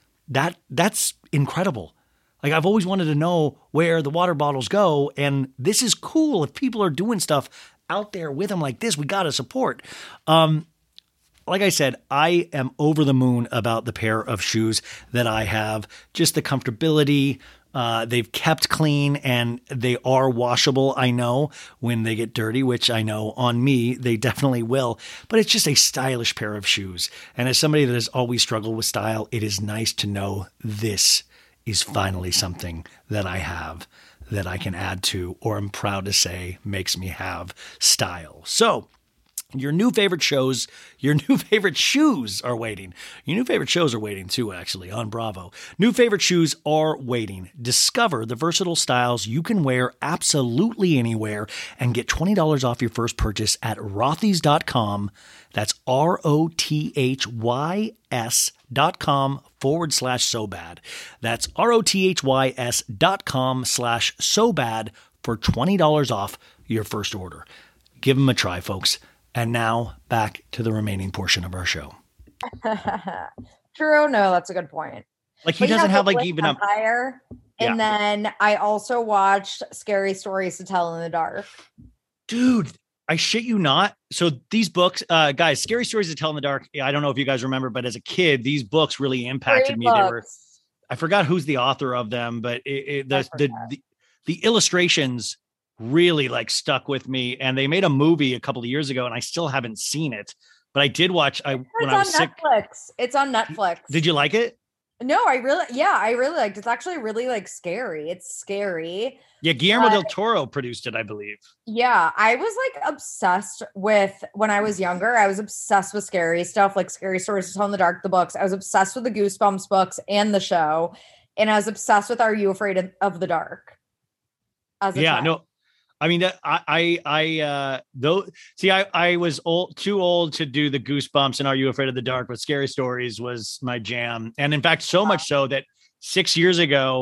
That's incredible. Like, I've always wanted to know where the water bottles go, and this is cool. If people are doing stuff out there with them like this, we got to support. Like I said, I am over the moon about the pair of shoes that I have. Just the comfortability. They've kept clean, and they are washable, I know, when they get dirty, which I know on me, they definitely will. But it's just a stylish pair of shoes. And as somebody that has always struggled with style, it is nice to know this is finally something that I have that I can add to, or I'm proud to say makes me have style. So, your new favorite shoes are waiting. Your new favorite shows are waiting too, actually, on Bravo. New favorite shoes are waiting. Discover the versatile styles you can wear absolutely anywhere and get $20 off your first purchase at rothys.com. That's ROTHYS.com/SoBad. That's ROTHYS.com/SoBad for $20 off your first order. Give them a try, folks. And now back to the remaining portion of our show. True. No, that's a good point. Like, he doesn't have like even Empire. And then I also watched Scary Stories to Tell in the Dark. Dude, I shit you not. So these books, guys, Scary Stories to Tell in the Dark. I don't know if you guys remember, but as a kid, these books really impacted me. I forgot who's the author of them, but the illustrations really like stuck with me, and they made a movie a couple of years ago, and I still haven't seen it, but I did watch. When I was sick. It's on Netflix. Did you like it? No, I really liked it. It's actually really like scary. It's scary. Yeah, Guillermo del Toro produced it, I believe. Yeah, I was like obsessed with, when I was younger, I was obsessed with scary stuff, like Scary Stories to Tell in the Dark, the books. I was obsessed with the Goosebumps books and the show, and I was obsessed with Are You Afraid of the Dark? As a child. No. I mean, I was too old to do the Goosebumps and Are You Afraid of the Dark, but Scary Stories was my jam. And in fact, so much so that 6 years ago,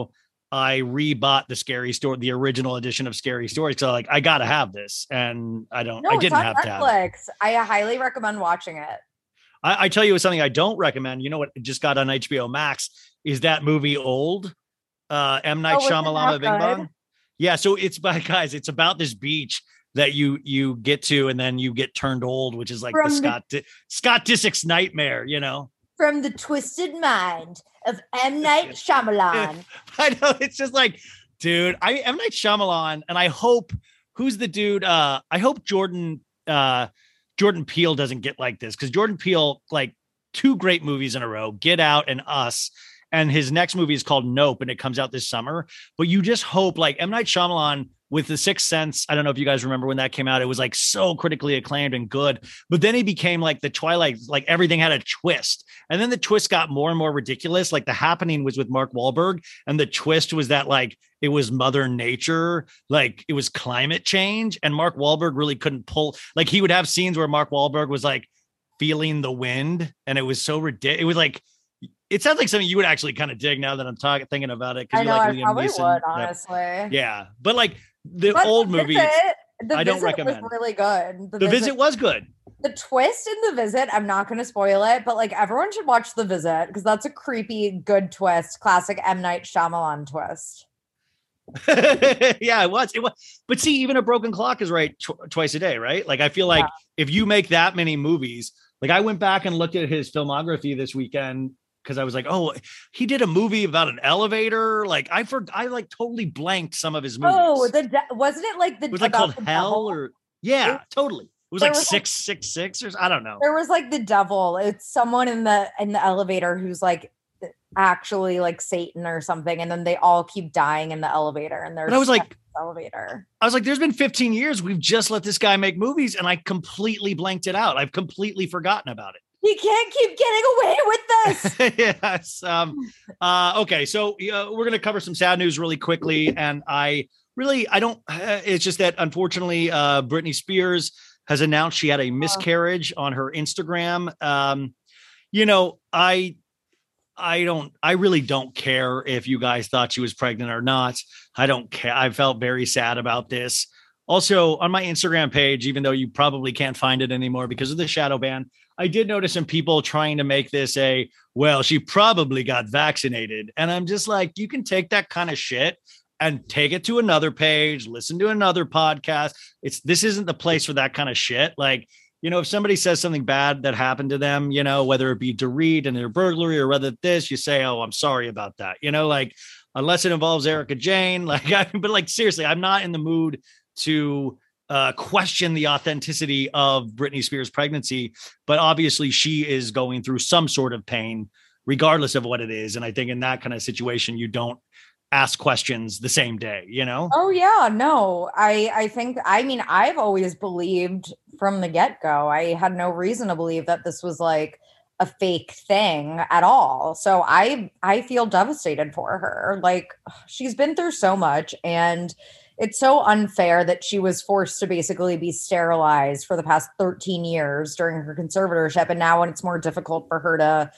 I rebought the original edition of Scary Stories. So like, I got to have this. And I No, didn't it's on have to have it. Netflix. I highly recommend watching it. I tell you something I don't recommend. You know what just got on HBO Max is that movie Old, M. Night Shyamalan Bing Bong. Yeah. So it's it's about this beach that you get to, and then you get turned old, which is like Scott Disick's nightmare, you know? From the twisted mind of M. Night Shyamalan. I know. It's just like, dude, M. Night Shyamalan, and I hope, who's the dude? I hope Jordan Peele doesn't get like this, because Jordan Peele, like 2 great movies in a row, Get Out and Us. And his next movie is called Nope, and it comes out this summer. But you just hope, like M. Night Shyamalan with The Sixth Sense, I don't know if you guys remember when that came out. It was like so critically acclaimed and good. But then he became like the Twilight, like everything had a twist. And then the twist got more and more ridiculous. Like The Happening was with Mark Wahlberg. And the twist was that like it was Mother Nature, like it was climate change. And Mark Wahlberg really couldn't pull, like he would have scenes where Mark Wahlberg was like feeling the wind. And it was so ridiculous. It was like, it sounds like something you would actually kind of dig now that I'm thinking about it. I know, like I probably would, honestly. Yeah. But like old movie, I don't recommend. Was really good. The Visit was good. The twist in The Visit, I'm not going to spoil it, but like everyone should watch The Visit because that's a creepy, good twist. Classic M. Night Shyamalan twist. Yeah, it was. But see, even A Broken Clock is right twice a day, right? Like I feel like if you make that many movies, like I went back and looked at his filmography this weekend, because I was like, oh, he did a movie about an elevator. Like I like totally blanked some of his movies. Oh, wasn't it like it was like called Hell or totally. It was like 666 or I don't know. There was like the devil. It's someone in the elevator who's like actually like Satan or something, and then they all keep dying in the elevator. And I was like, elevator. I was like, there's been 15 years. We've just let this guy make movies, and I completely blanked it out. I've completely forgotten about it. He can't keep getting away with this. Yes. Okay. So we're going to cover some sad news really quickly. And it's just that unfortunately, Britney Spears has announced she had a miscarriage on her Instagram. I really don't care if you guys thought she was pregnant or not. I don't care. I felt very sad about this. Also on my Instagram page, even though you probably can't find it anymore because of the shadow ban, I did notice some people trying to make this well, she probably got vaccinated. And I'm just like, you can take that kind of shit and take it to another page, listen to another podcast. This isn't the place for that kind of shit. Like, if somebody says something bad that happened to them, whether it be Dorit and their burglary or whether this, you say, oh, I'm sorry about that. Like, unless it involves Erica Jane, but like, seriously, I'm not in the mood to question the authenticity of Britney Spears' pregnancy, but obviously she is going through some sort of pain, regardless of what it is. And I think in that kind of situation, you don't ask questions the same day, Oh yeah, no, I think, I've always believed from the get-go, I had no reason to believe that this was like a fake thing at all. So I feel devastated for her. Like she's been through so much, and it's so unfair that she was forced to basically be sterilized for the past 13 years during her conservatorship. And now when it's more difficult for her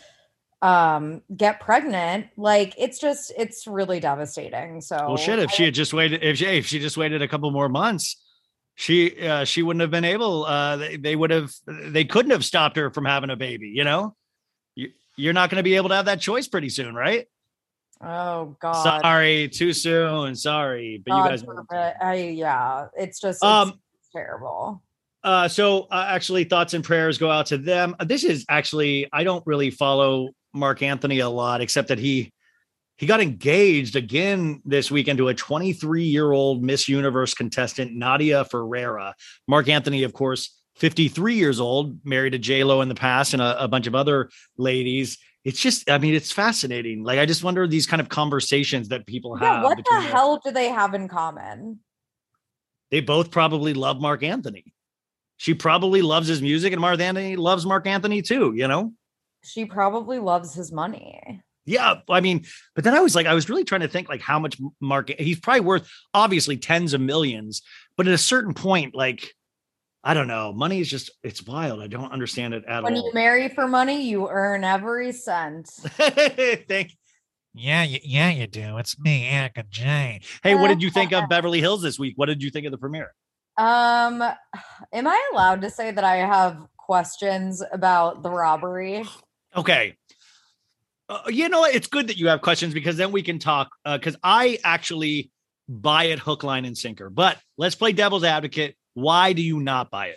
to get pregnant, like it's really devastating. So well, shit, if she had just waited, if she just waited a couple more months, she wouldn't have been able, they couldn't have stopped her from having a baby. You're not going to be able to have that choice pretty soon, right? Oh God! Sorry, too soon. Sorry, but you guys. It's just terrible. So actually, thoughts and prayers go out to them. This is actually, I don't really follow Mark Anthony a lot, except that he got engaged again this weekend to a 23-year-old Miss Universe contestant, Nadia Ferreira. Mark Anthony, of course, 53 years old, married to J-Lo in the past and a bunch of other ladies. It's just, it's fascinating. Like, I just wonder these kind of conversations that people have. What the hell do they have in common? They both probably love Mark Anthony. She probably loves his music, and Mark Anthony loves Mark Anthony too, She probably loves his money. Yeah. But then I was really trying to think like how much he's probably worth obviously tens of millions, but at a certain point, like, I don't know. Money is just, it's wild. I don't understand it at all. When you marry for money, you earn every cent. Yeah, you do. It's me, Erica Jane. Hey, what did you think of Beverly Hills this week? What did you think of the premiere? Am I allowed to say that I have questions about the robbery? Okay. You know what? It's good that you have questions because then we can talk. Because I actually buy it hook, line, and sinker. But let's play devil's advocate. Why do you not buy it?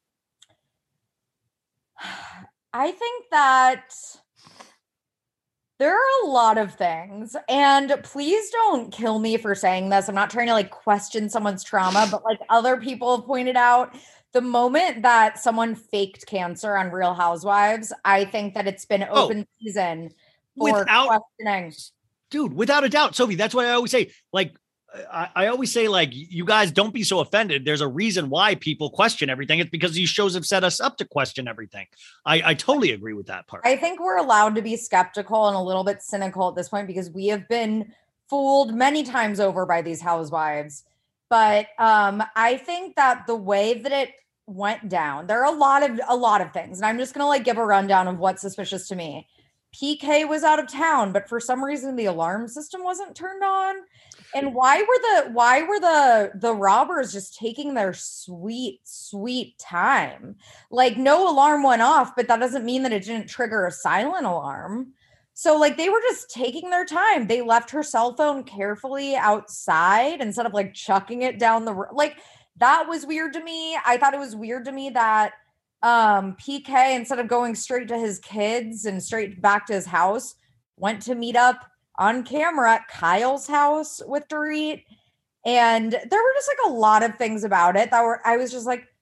I think that there are a lot of things, and please don't kill me for saying this. I'm not trying to like question someone's trauma, but like other people have pointed out, the moment that someone faked cancer on Real Housewives, I think that it's been open season for questioning. Dude, without a doubt, Sophie, that's why I always say, like, I always say, like, you guys don't be so offended. There's a reason why people question everything. It's because these shows have set us up to question everything. I totally agree with that part. I think we're allowed to be skeptical and a little bit cynical at this point because we have been fooled many times over by these housewives. But I think that the way that it went down, there are a lot of things. And I'm just going to like give a rundown of what's suspicious to me. PK was out of town, but for some reason the alarm system wasn't turned on. And why were the robbers just taking their sweet time? Like no alarm went off, but that doesn't mean that it didn't trigger a silent alarm. So like they were just taking their time. They left her cell phone carefully outside instead of like chucking it down the like that was weird to me. I thought it was weird to me that PK, instead of going straight to his kids and straight back to his house, went to meet up on camera at Kyle's house with Dorit. And there were just like a lot of things about it that were, I was just like,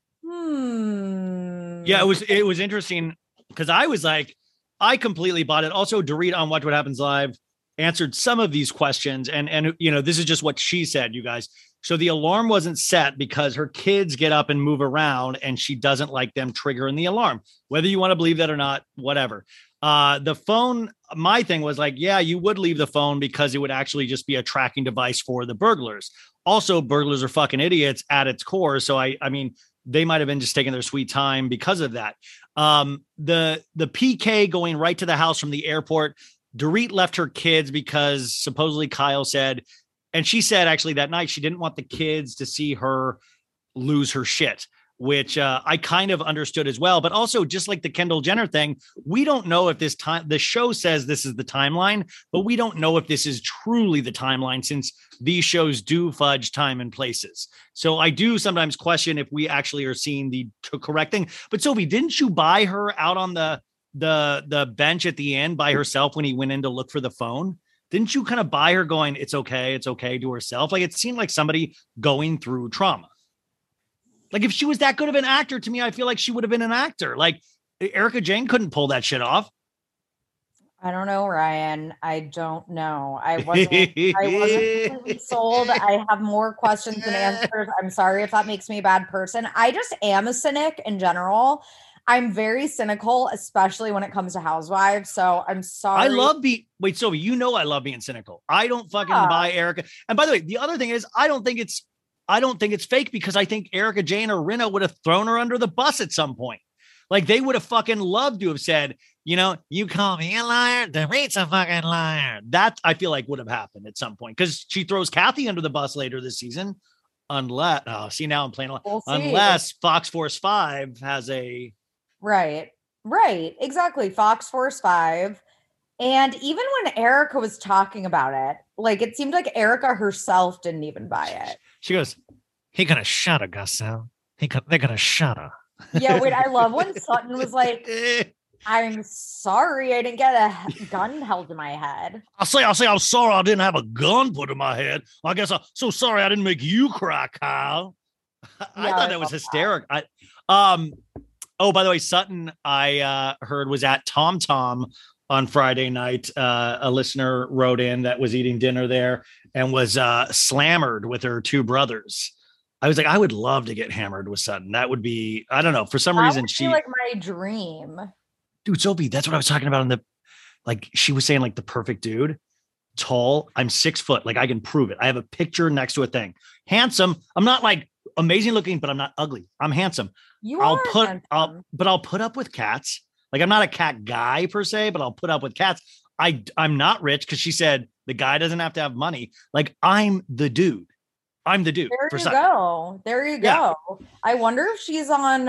Yeah, it was interesting because I was like, I completely bought it. Also, Dorit on Watch What Happens Live answered some of these questions. And you know, this is just what she said, you guys. So the alarm wasn't set because her kids get up and move around and she doesn't like them triggering the alarm, whether you want to believe that or not, whatever. The phone, my thing was like, yeah, you would leave the phone because it would actually just be a tracking device for the burglars. Also, burglars are fucking idiots at its core. So I mean, they might've been just taking their sweet time because of that. The PK going right to the house from the airport, Dorit left her kids because supposedly Kyle said, and she said actually that night, she didn't want the kids to see her lose her shit, which I kind of understood as well. But also just like the Kendall Jenner thing, we don't know if this time, the show says this is the timeline, but we don't know if this is truly the timeline since these shows do fudge time and places. So I do sometimes question if we actually are seeing the correct thing. But Sophie, didn't you buy her out on the bench at the end by herself when he went in to look for the phone? Didn't you kind of buy her going, it's okay to herself? Like it seemed like somebody going through trauma. Like if she was that good of an actor, to me, I feel like she would have been an actor. Like Erica Jane couldn't pull that shit off. I don't know, Ryan. I don't know. I wasn't completely sold. I have more questions than answers. I'm sorry if that makes me a bad person. I just am a cynic in general. I'm very cynical, especially when it comes to Housewives. So I'm sorry. I love wait, Sophie, you know I love being cynical. I don't fucking buy Erica. And by the way, the other thing is I don't think it's fake because I think Erica Jane or Rinna would have thrown her under the bus at some point. Like they would have fucking loved to have said, you know, you call me a liar, Dorit's a fucking liar. That I feel like would have happened at some point because she throws Kathy under the bus later this season. Unless, see now I'm playing unless Fox Force 5 has a Right, exactly. Fox Force 5. And even when Erica was talking about it, like it seemed like Erica herself didn't even buy it. She goes, he gonna shut her, Garcelle. They're gonna shut her. Yeah, wait, I love when Sutton was like, I'm sorry I didn't get a gun held to my head. I'll say I'm sorry I didn't have a gun put in my head. I guess I'm so sorry I didn't make you cry, Kyle. I thought that was hysterical. Oh, by the way, Sutton, I heard was at Tom Tom on Friday night. A listener wrote in that was eating dinner there and was slammered with her two brothers. I was like, I would love to get hammered with Sutton. That would be, I don't know, for some reason she like my dream. Dude, Sophie, that's what I was talking about in the, like she was saying like the perfect dude, tall. I'm 6 foot. Like I can prove it. I have a picture next to a thing. Handsome. I'm not like amazing looking, but I'm not ugly. I'm handsome. I'll put up with cats. Like I'm not a cat guy per se, but I'll put up with cats. I'm not rich, because she said the guy doesn't have to have money. Like, I'm the dude. I'm the dude. There you go. There you go. Yeah. I wonder if she's on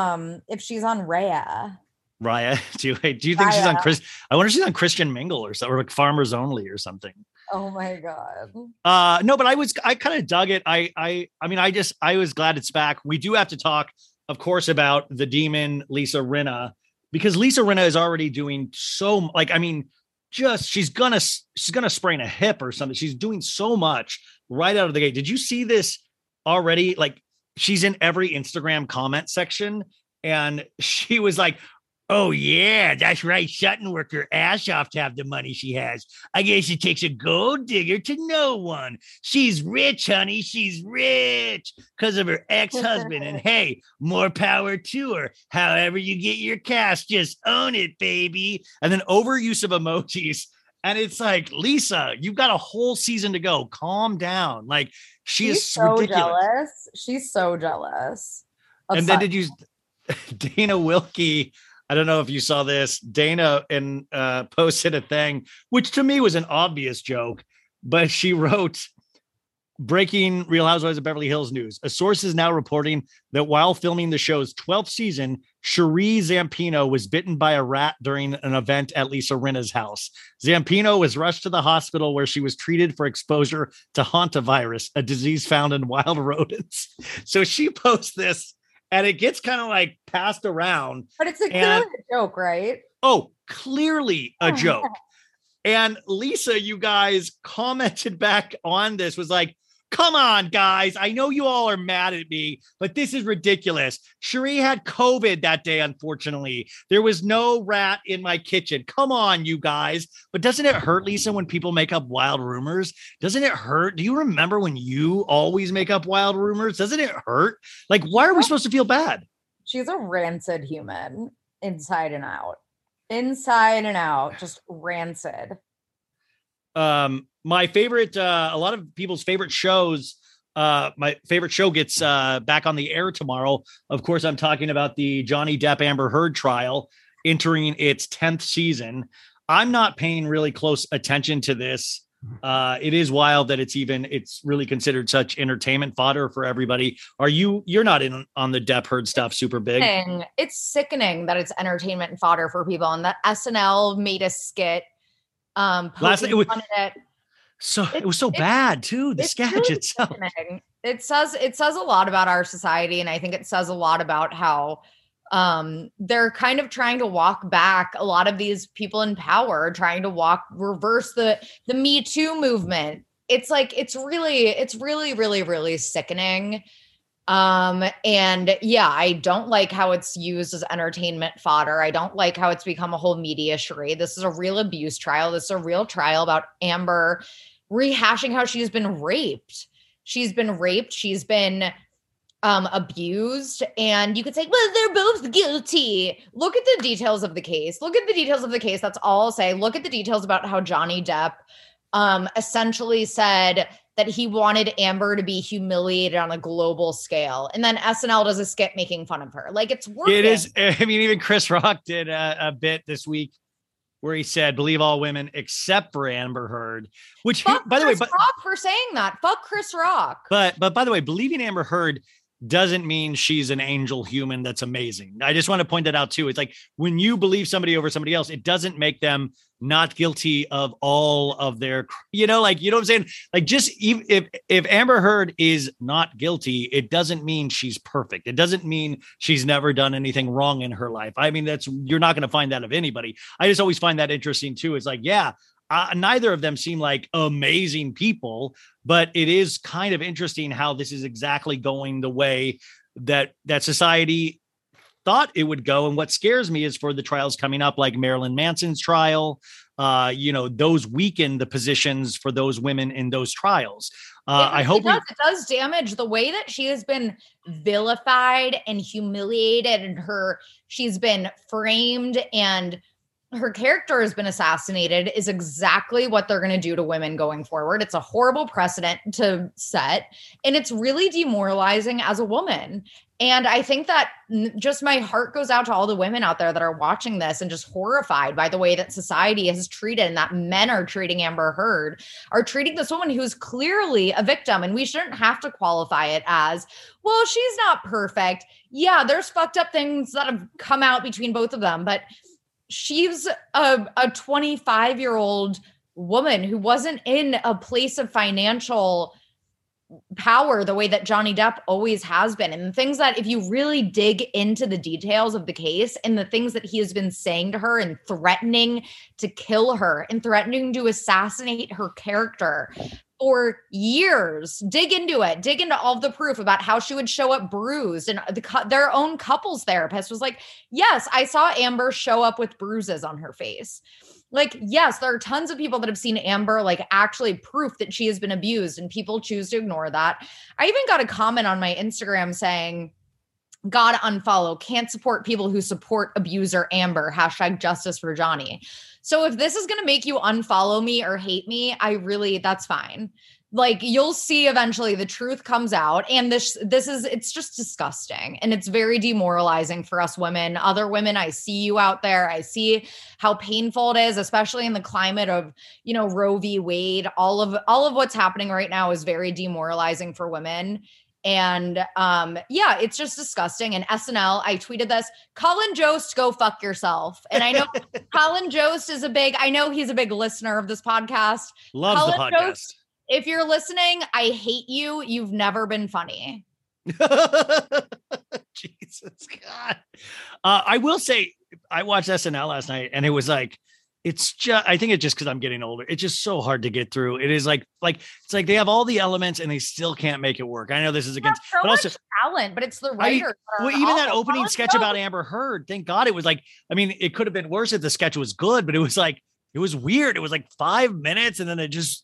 Raya. Raya, do you think she's on Chris? I wonder if she's on Christian Mingle or something, or like Farmers Only or something. Oh my God. No, but I kind of dug it. I mean, I was glad it's back. We do have to talk, of course, about the demon Lisa Rinna, because Lisa Rinna is already doing so, like, I mean, she's gonna sprain a hip or something. She's doing so much right out of the gate. Did you see this already? Like, she's in every Instagram comment section, and she was like, "Oh yeah, that's right. Sutton worked her ass off to have the money she has. I guess it takes a gold digger to know one. She's rich, honey. She's rich because of her ex-husband. And hey, more power to her. However you get your cash, just own it, baby." And then overuse of emojis. And it's like, Lisa, you've got a whole season to go. Calm down. Like, she's so ridiculous. jealous. She's so jealous. And then Dana Wilkie, I don't know if you saw this. Dana posted a thing, which to me was an obvious joke, but she wrote, "Breaking Real Housewives of Beverly Hills news. A source is now reporting that while filming the show's 12th season, Cherie Zampino was bitten by a rat during an event at Lisa Rinna's house. Zampino was rushed to the hospital where she was treated for exposure to hantavirus, a disease found in wild rodents." So she posts this, and it gets kind of like passed around. But it's clearly a joke, right? Oh, clearly a joke. And Lisa, you guys commented back on this, was like, "Come on, guys. I know you all are mad at me, but this is ridiculous. Cherie had COVID that day, unfortunately. There was no rat in my kitchen. Come on, you guys." But doesn't it hurt, Lisa, when people make up wild rumors? Doesn't it hurt? Do you remember when you always make up wild rumors? Doesn't it hurt? Like, why are we supposed to feel bad? She's a rancid human, inside and out. Inside and out, just rancid. My favorite, a lot of people's favorite shows, my favorite show gets back on the air tomorrow. Of course, I'm talking about the Johnny Depp Amber Heard trial entering its 10th season. I'm not paying really close attention to this. It is wild that it's really considered such entertainment fodder for everybody. You're not in on the Depp Heard stuff super big? It's sickening that it's entertainment fodder for people, and that SNL made a skit. Last night it was so bad too. The sketch really itself. Sickening. It says a lot about our society, and I think it says a lot about how they're kind of trying to walk back a lot of these people in power, trying to reverse the Me Too movement. It's like it's really, really, really sickening. And yeah, I don't like how it's used as entertainment fodder. I don't like how it's become a whole media charade. This is a real abuse trial. This is a real trial about Amber rehashing how she's been raped. She's been abused, and you could say, well, they're both guilty. Look at the details of the case. That's all I'll say. Look at the details about how Johnny Depp essentially said that he wanted Amber to be humiliated on a global scale. And then SNL does a skit making fun of her. Like, it's working. It is. I mean, even Chris Rock did a bit this week where he said, "Believe all women except for Amber Heard," which, by the way, Rock for saying that. Fuck Chris Rock. But by the way, believing Amber Heard doesn't mean she's an angel human that's amazing. I just want to point that out too. It's like, when you believe somebody over somebody else, it doesn't make them not guilty of all of their, like, you know what I'm saying? Like, just if Amber Heard is not guilty, it doesn't mean she's perfect. It doesn't mean she's never done anything wrong in her life. I mean, you're not going to find that of anybody. I just always find that interesting too. It's like, yeah, neither of them seem like amazing people, but it is kind of interesting how this is exactly going the way that society thought it would go. And what scares me is for the trials coming up, like Marilyn Manson's trial, those weaken the positions for those women in those trials. It does damage the way that she has been vilified and humiliated, and she's been framed, and her character has been assassinated, is exactly what they're going to do to women going forward. It's a horrible precedent to set, and it's really demoralizing as a woman. And I think that just my heart goes out to all the women out there that are watching this and just horrified by the way that society has treated and that men are treating Amber Heard, are treating this woman who's clearly a victim. And we shouldn't have to qualify it as, well, she's not perfect. Yeah, there's fucked up things that have come out between both of them, but she's a 25-year-old woman who wasn't in a place of financial power the way that Johnny Depp always has been. And the things that, if you really dig into the details of the case and the things that he has been saying to her and threatening to kill her and threatening to assassinate her character for years, dig into it, dig into all of the proof about how she would show up bruised. And their own couples therapist was like, yes, I saw Amber show up with bruises on her face. Like, yes, there are tons of people that have seen Amber, like actually proof that she has been abused, and people choose to ignore that. I even got a comment on my Instagram saying, gotta unfollow, can't support people who support abuser Amber, #justice for Johnny. So if this is going to make you unfollow me or hate me, that's fine. Like, you'll see eventually the truth comes out, and it's just disgusting, and it's very demoralizing for us women. Other women, I see you out there. I see how painful it is, especially in the climate of, Roe v. Wade. All of what's happening right now is very demoralizing for women. And it's just disgusting. And SNL, I tweeted this, Colin Jost, go fuck yourself. And I know Colin Jost he's a big listener of this podcast. Loves Colin the podcast. Jost, if you're listening, I hate you. You've never been funny. Jesus God. I will say, I watched SNL last night, and it was like, I think it's just because I'm getting older. It's just so hard to get through. It is like it's like they have all the elements and they still can't make it work. I know this is against, so but also talent, but it's the writers. Even that opening sketch about Amber Heard, thank God it was like, I mean, it could have been worse if the sketch was good, but it was like, it was weird. It was like 5 minutes, and then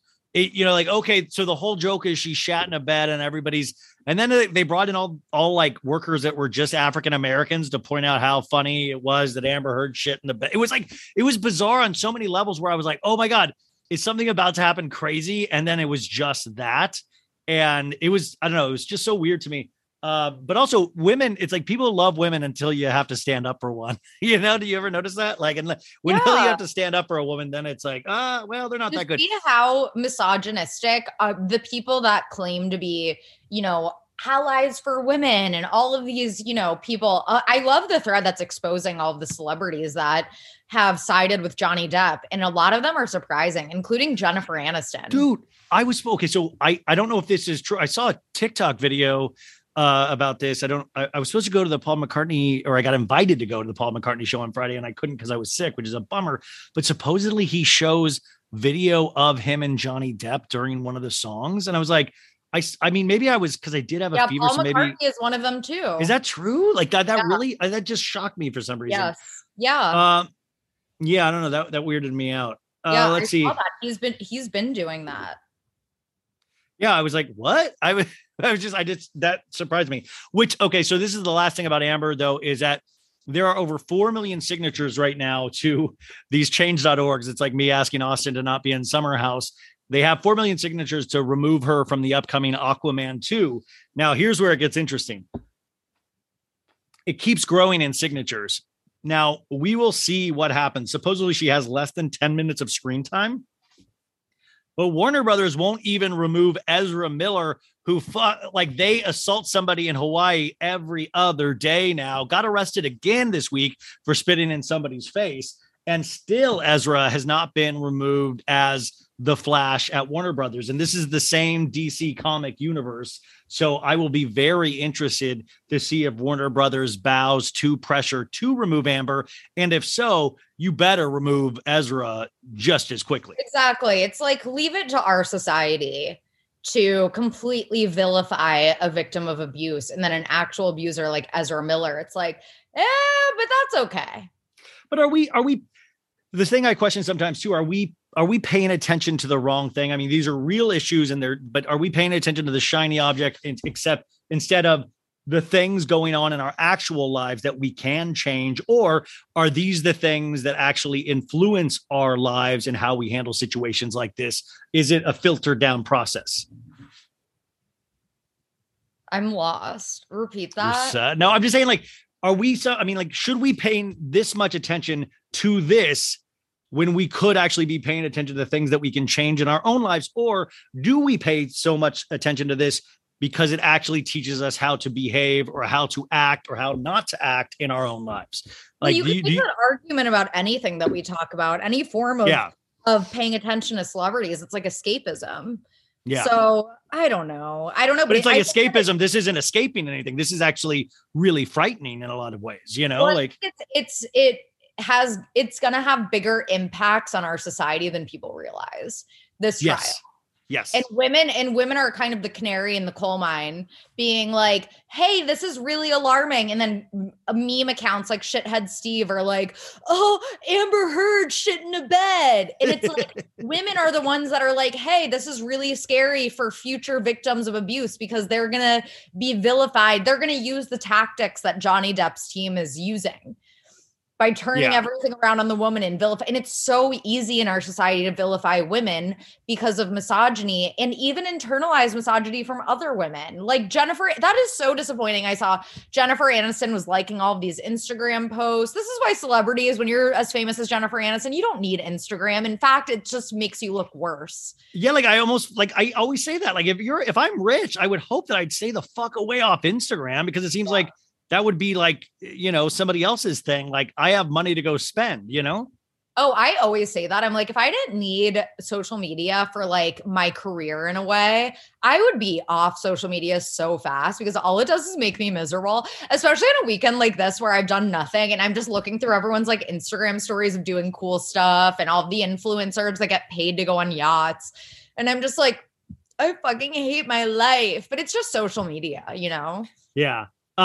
okay, so the whole joke is she shat in a bed and and then they brought in all like workers that were just African Americans to point out how funny it was that Amber Heard shit in the bed. It was bizarre on so many levels where I was like, oh my God, is something about to happen crazy? And then it was just that. And it was, I don't know, it was just so weird to me. But also women, it's like people love women until you have to stand up for one. Do you ever notice that? Like, when you have to stand up for a woman, then it's like, well, they're not that good. See how misogynistic the people that claim to be, allies for women and all of these, people. I love the thread that's exposing all of the celebrities that have sided with Johnny Depp. And a lot of them are surprising, including Jennifer Aniston. Dude, okay. So I don't know if this is true. I saw a TikTok video about this. I was supposed to go to the Paul McCartney, or I got invited to go to the Paul McCartney show on Friday, and I couldn't because I was sick, which is a bummer. But supposedly he shows video of him and Johnny Depp during one of the songs. And I was like, I mean, maybe I was, because I did have a fever. Paul so McCartney is one of them too. Is that true? Like that really, that just shocked me for some reason. Yes. Yeah. Yeah. I don't know. That weirded me out. Let's see. He's been doing that. Yeah. I was like, what? I just, that surprised me, okay. So this is the last thing about Amber though, is that there are over 4 million signatures right now to these change.orgs. It's like me asking Austin to not be in Summer House. They have 4 million signatures to remove her from the upcoming Aquaman 2. Now, here's where it gets interesting. It keeps growing in signatures. Now, we will see what happens. Supposedly, she has less than 10 minutes of screen time. But Warner Brothers won't even remove Ezra Miller, who they assault somebody in Hawaii every other day now. Got arrested again this week for spitting in somebody's face. And still, Ezra has not been removed as the Flash at Warner Brothers. And this is the same DC comic universe. So I will be very interested to see if Warner Brothers bows to pressure to remove Amber. And if so, you better remove Ezra just as quickly. Exactly. It's like, leave it to our society to completely vilify a victim of abuse. And then an actual abuser like Ezra Miller, it's like, but that's okay. But are we, the thing I question sometimes too, are we paying attention to the wrong thing? I mean, these are real issues but are we paying attention to the shiny object instead of the things going on in our actual lives that we can change? Or are these the things that actually influence our lives and how we handle situations like this? Is it a filtered down process? I'm lost. Repeat that. No, I'm just saying, like, are we should we pay this much attention to this when we could actually be paying attention to the things that we can change in our own lives? Or do we pay so much attention to this because it actually teaches us how to behave or how to act or how not to act in our own lives? Like, you can make that argument about anything that we talk about, any form of paying attention to celebrities. It's like escapism. Yeah. So I don't know. But it's like escapism. This isn't escaping anything. This is actually really frightening in a lot of ways, you know, like it's going to have bigger impacts on our society than people realize. This trial. Yes. And women are kind of the canary in the coal mine, being like, hey, this is really alarming. And then meme accounts like Shithead Steve are like, oh, Amber Heard shit in a bed. And it's like women are the ones that are like, hey, this is really scary for future victims of abuse because they're going to be vilified. They're going to use the tactics that Johnny Depp's team is using by turning everything around on the woman and vilify. And it's so easy in our society to vilify women because of misogyny and even internalized misogyny from other women. Like Jennifer, that is so disappointing. I saw Jennifer Aniston was liking all of these Instagram posts. This is why celebrities, when you're as famous as Jennifer Aniston, you don't need Instagram. In fact, it just makes you look worse. Yeah, I always say that. Like if I'm rich, I would hope that I'd stay the fuck away off Instagram because it seems like that would be like, you know, somebody else's thing. Like I have money to go spend, you know? Oh, I always say that. I'm like, if I didn't need social media for like my career in a way, I would be off social media so fast because all it does is make me miserable, especially on a weekend like this where I've done nothing and I'm just looking through everyone's like Instagram stories of doing cool stuff and all the influencers that get paid to go on yachts. And I'm just like, I fucking hate my life, but it's just social media, you know? Yeah.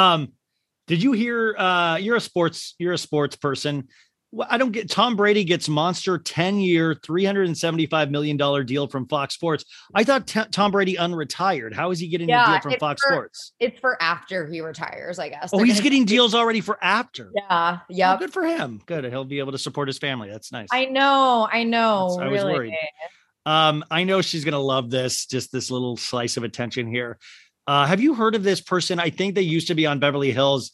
Did you hear, you're a sports person. Well, I don't get Tom Brady gets monster 10-year, $375 million deal from Fox Sports. I thought Tom Brady unretired. How is he getting a deal from Fox Sports? It's for after he retires, I guess. Oh, he's getting deals already for after. Yeah. Yeah. Oh, good for him. Good. He'll be able to support his family. That's nice. I know. I was worried. I know she's going to love this, just this little slice of attention here. Have you heard of this person? I think they used to be on Beverly Hills,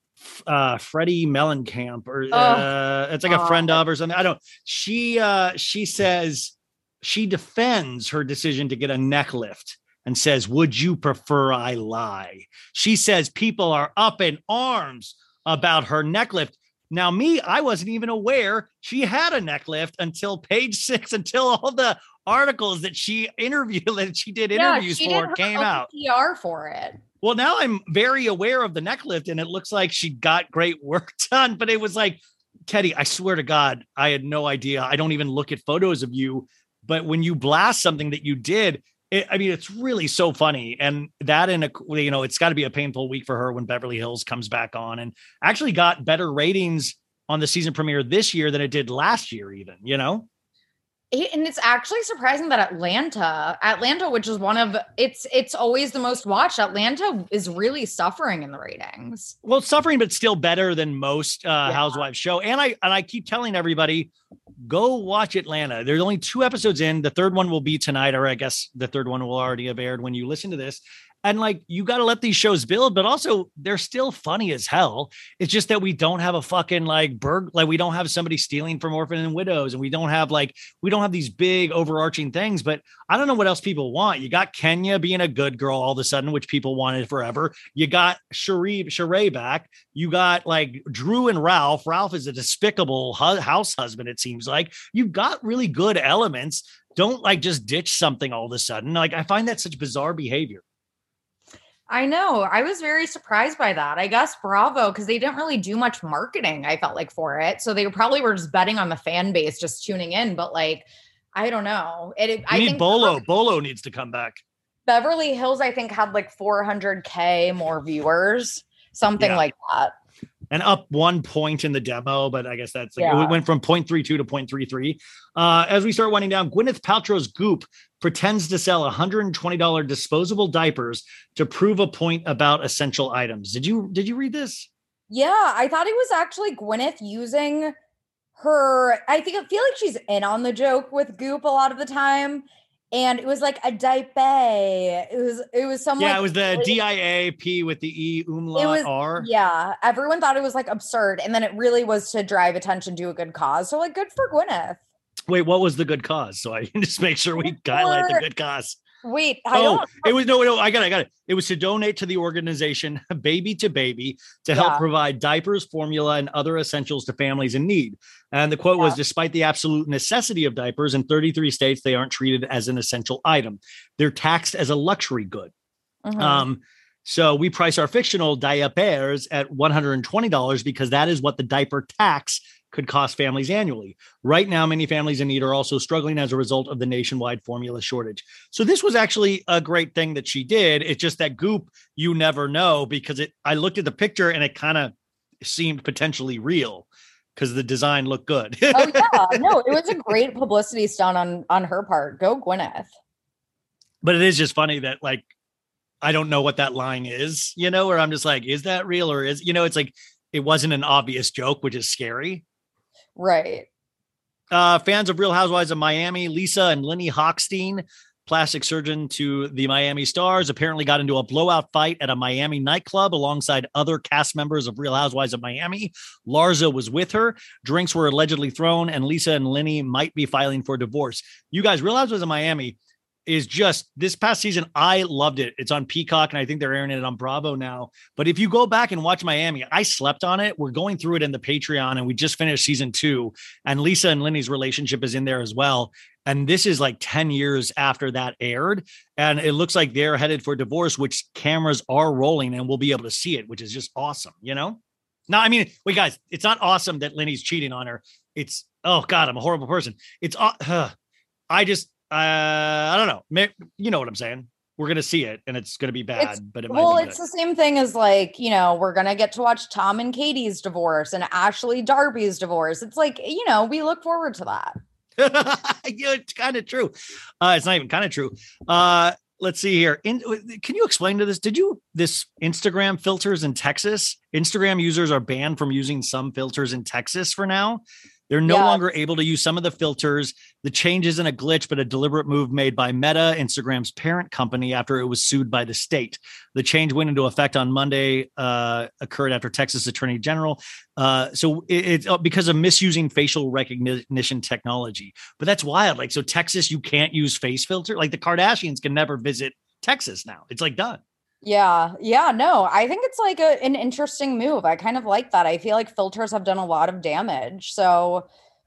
Freddie Mellencamp, or it's like a friend of or something. I don't. She says she defends her decision to get a neck lift and says, "Would you prefer I lie?" She says people are up in arms about her neck lift. Now, I wasn't even aware she had a neck lift until page 6, until all the articles that she did interviews for came out. PR for it. Well, now I'm very aware of the neck lift and it looks like she got great work done, but it was like, Teddy, I swear to God, I had no idea. I don't even look at photos of you, but when you blast something that you did, it's really so funny. And that it's got to be a painful week for her when Beverly Hills comes back on, and actually got better ratings on the season premiere this year than it did last year, even, you know? And it's actually surprising that Atlanta, which is it's always the most watched. Atlanta is really suffering in the ratings. Well, it's suffering, but still better than most Housewives show. And I keep telling everybody, go watch Atlanta. There's only 2 episodes in. The third one will be tonight, or I guess the third one will already have aired when you listen to this. And you got to let these shows build, but also they're still funny as hell. It's just that we don't have a fucking we don't have somebody stealing from orphan and widows, and we don't have these big overarching things. But I don't know what else people want. You got Kenya being a good girl all of a sudden, which people wanted forever. You got Sheree back. You got Drew and Ralph. Ralph is a despicable house husband, it seems like. You've got really good elements. Don't just ditch something all of a sudden. I find that such bizarre behavior. I know. I was very surprised by that. I guess Bravo, because they didn't really do much marketing, I felt like, for it. So they probably were just betting on the fan base just tuning in. But I don't know. I think Bolo. Bolo needs to come back. Beverly Hills, I think, had 400K more viewers, something like that. And up 1 point in the demo, but I guess that's it went from 0.32 to 0.33. As we start winding down, Gwyneth Paltrow's Goop pretends to sell $120 disposable diapers to prove a point about essential items. Did you read this? Yeah, I thought it was actually Gwyneth using her. I feel like she's in on the joke with Goop a lot of the time. and it was like a diaper. It was some Yeah, it was the DIAP with the E umlaut R. Yeah, everyone thought it was like absurd, and then it really was to drive attention to a good cause. So like, good for Gwyneth. Wait, what was the good cause? So I can just make sure we highlight the good cause. Wait, it was no, I got it. It was to donate to the organization Baby to Baby to help provide diapers, formula, and other essentials to families in need. And the quote was, despite the absolute necessity of diapers in 33 states, they aren't treated as an essential item. They're taxed as a luxury good. So we price our fictional diapers at $120 because that is what the diaper tax could cost families annually. Right now, many families in need are also struggling as a result of the nationwide formula shortage. So this was actually a great thing that she did. It's just that goop, you never know, because I looked at the picture and it kind of seemed potentially real because the design looked good. Oh yeah, no, it was a great publicity stunt on her part. Go Gwyneth. But it is just funny that like, I don't know what that line is, or I'm just like, is that real or is, it's like, it wasn't an obvious joke, which is scary. Right. Fans of Real Housewives of Miami, Lisa and Lenny Hochstein, plastic surgeon to the Miami Stars, apparently got into a blowout fight at a Miami nightclub alongside other cast members of Real Housewives of Miami. Larsa was with her. Drinks were allegedly thrown, and Lisa and Lenny might be filing for divorce. You guys, Real Housewives of Miami is just this past season. I loved it. It's on Peacock and I think they're airing it on Bravo now. But if you go back and watch Miami, I slept on it. We're going through it in the Patreon and we just finished season 2 and Lisa and Lenny's relationship is in there as well. And this is like 10 years after that aired. And it looks like they're headed for divorce, which cameras are rolling and we'll be able to see it, which is just awesome. No, I mean, wait guys, it's not awesome that Lenny's cheating on her. It's, oh God, I'm a horrible person. It's, I don't know. You know what I'm saying? We're going to see it and it's going to be bad, but it might be good. It's the same thing as like, we're going to get to watch Tom and Katie's divorce and Ashley Darby's divorce. It's like, we look forward to that. Yeah, it's kind of true. It's not even kind of true. Let's see here. Can you explain to this Instagram filters in Texas? Instagram users are banned from using some filters in Texas for now. They're no longer able to use some of the filters. The change isn't a glitch, but a deliberate move made by Meta, Instagram's parent company, after it was sued by the state. The change went into effect on Monday, occurred after Texas Attorney General. So it's because of misusing facial recognition technology. But that's wild. Like, so Texas, you can't use face filter. Like the Kardashians can never visit Texas now. It's like done. Yeah. No, I think it's like an interesting move. I kind of like that. I feel like filters have done a lot of damage. So,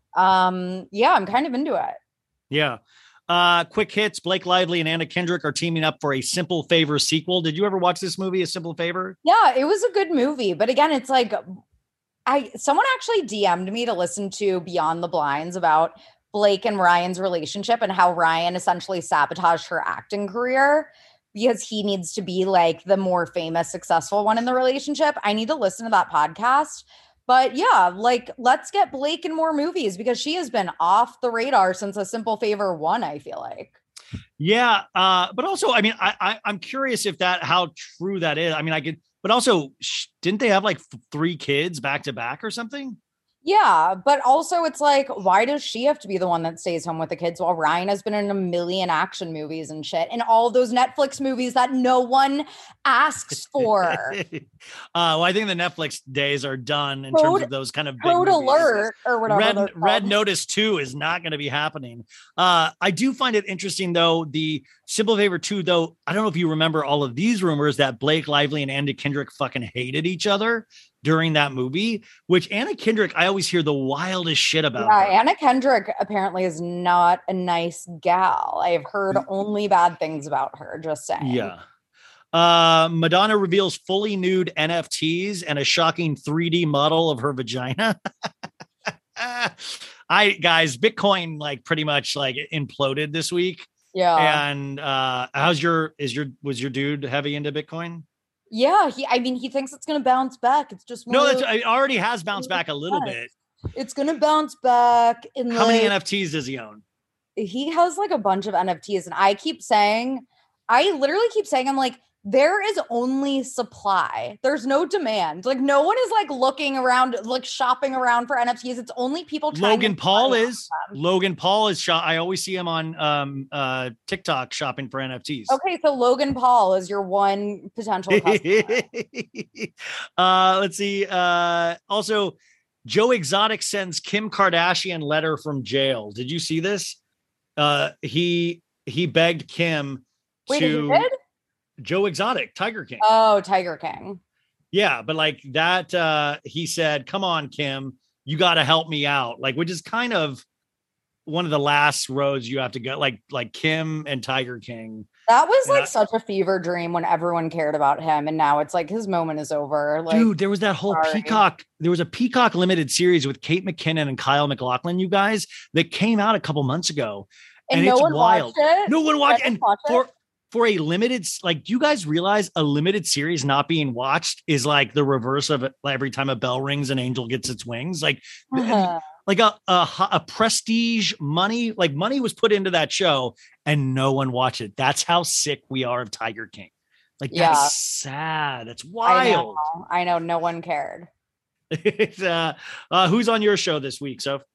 I'm kind of into it. Yeah. Quick hits. Blake Lively and Anna Kendrick are teaming up for a Simple Favor sequel. Did you ever watch this movie, A Simple Favor? Yeah, it was a good movie. But again, it's like, someone actually DM'd me to listen to Beyond the Blinds about Blake and Ryan's relationship and how Ryan essentially sabotaged her acting career because he needs to be like the more famous, successful one in the relationship. I need to listen to that podcast. But yeah, like, let's get Blake in more movies because she has been off the radar since A Simple Favor 1, I feel like. Yeah. But also, I mean, I'm curious if how true that is. I mean, but also, didn't they have like 3 kids back to back or something? Yeah, but also it's like, why does she have to be the one that stays home with the kids while Ryan has been in a million action movies and shit and all those Netflix movies that no one asks for? Well, I think the Netflix days are done in terms of those kind of big Code movies. Alert or whatever. Red Notice 2 is not going to be happening. I do find it interesting, though, the Simple Favor 2, though. I don't know if you remember all of these rumors that Blake Lively and Anna Kendrick fucking hated each other during that movie, which Anna Kendrick, I always hear the wildest shit about. Yeah, her. Anna Kendrick apparently is not a nice gal. I've heard only bad things about her, just saying. Yeah. Madonna reveals fully nude NFTs and a shocking 3D model of her vagina. Bitcoin like pretty much like imploded this week. Yeah. And was your dude heavy into Bitcoin? Yeah, he thinks it's going to bounce back. It's just it already has bounced back a little bit. It's going to bounce back. How many NFTs does he own? He has like a bunch of NFTs, and I literally keep saying, I'm like, there is only supply. There's no demand. Like no one is like looking around, like shopping around for NFTs. It's only people trying Logan Paul is. Logan Paul is shop. I always see him on TikTok shopping for NFTs. Okay, so Logan Paul is your one potential customer. Let's see. Also, Joe Exotic sends Kim Kardashian letter from jail. Did you see this? He begged Kim Wait, to. he did? Joe Exotic, Tiger King. Oh, Tiger King. Yeah, but like that, he said, "Come on, Kim, you got to help me out." Like, which is kind of one of the last roads you have to go. Like Kim and Tiger King. That was like such a fever dream when everyone cared about him, and now it's like his moment is over. Like, dude, there was that whole Peacock. There was a Peacock limited series with Kate McKinnon and Kyle MacLachlan. You guys, that came out a couple months ago, and no it's one wild. Watched it. No one watched it. For a limited, like, do you guys realize a limited series not being watched is like the reverse of every time a bell rings, an angel gets its wings? Like, like a prestige money was put into that show and no one watched it. That's how sick we are of Tiger King. Like, that's sad. That's wild. I know. No one cared. Who's on your show this week, Soph?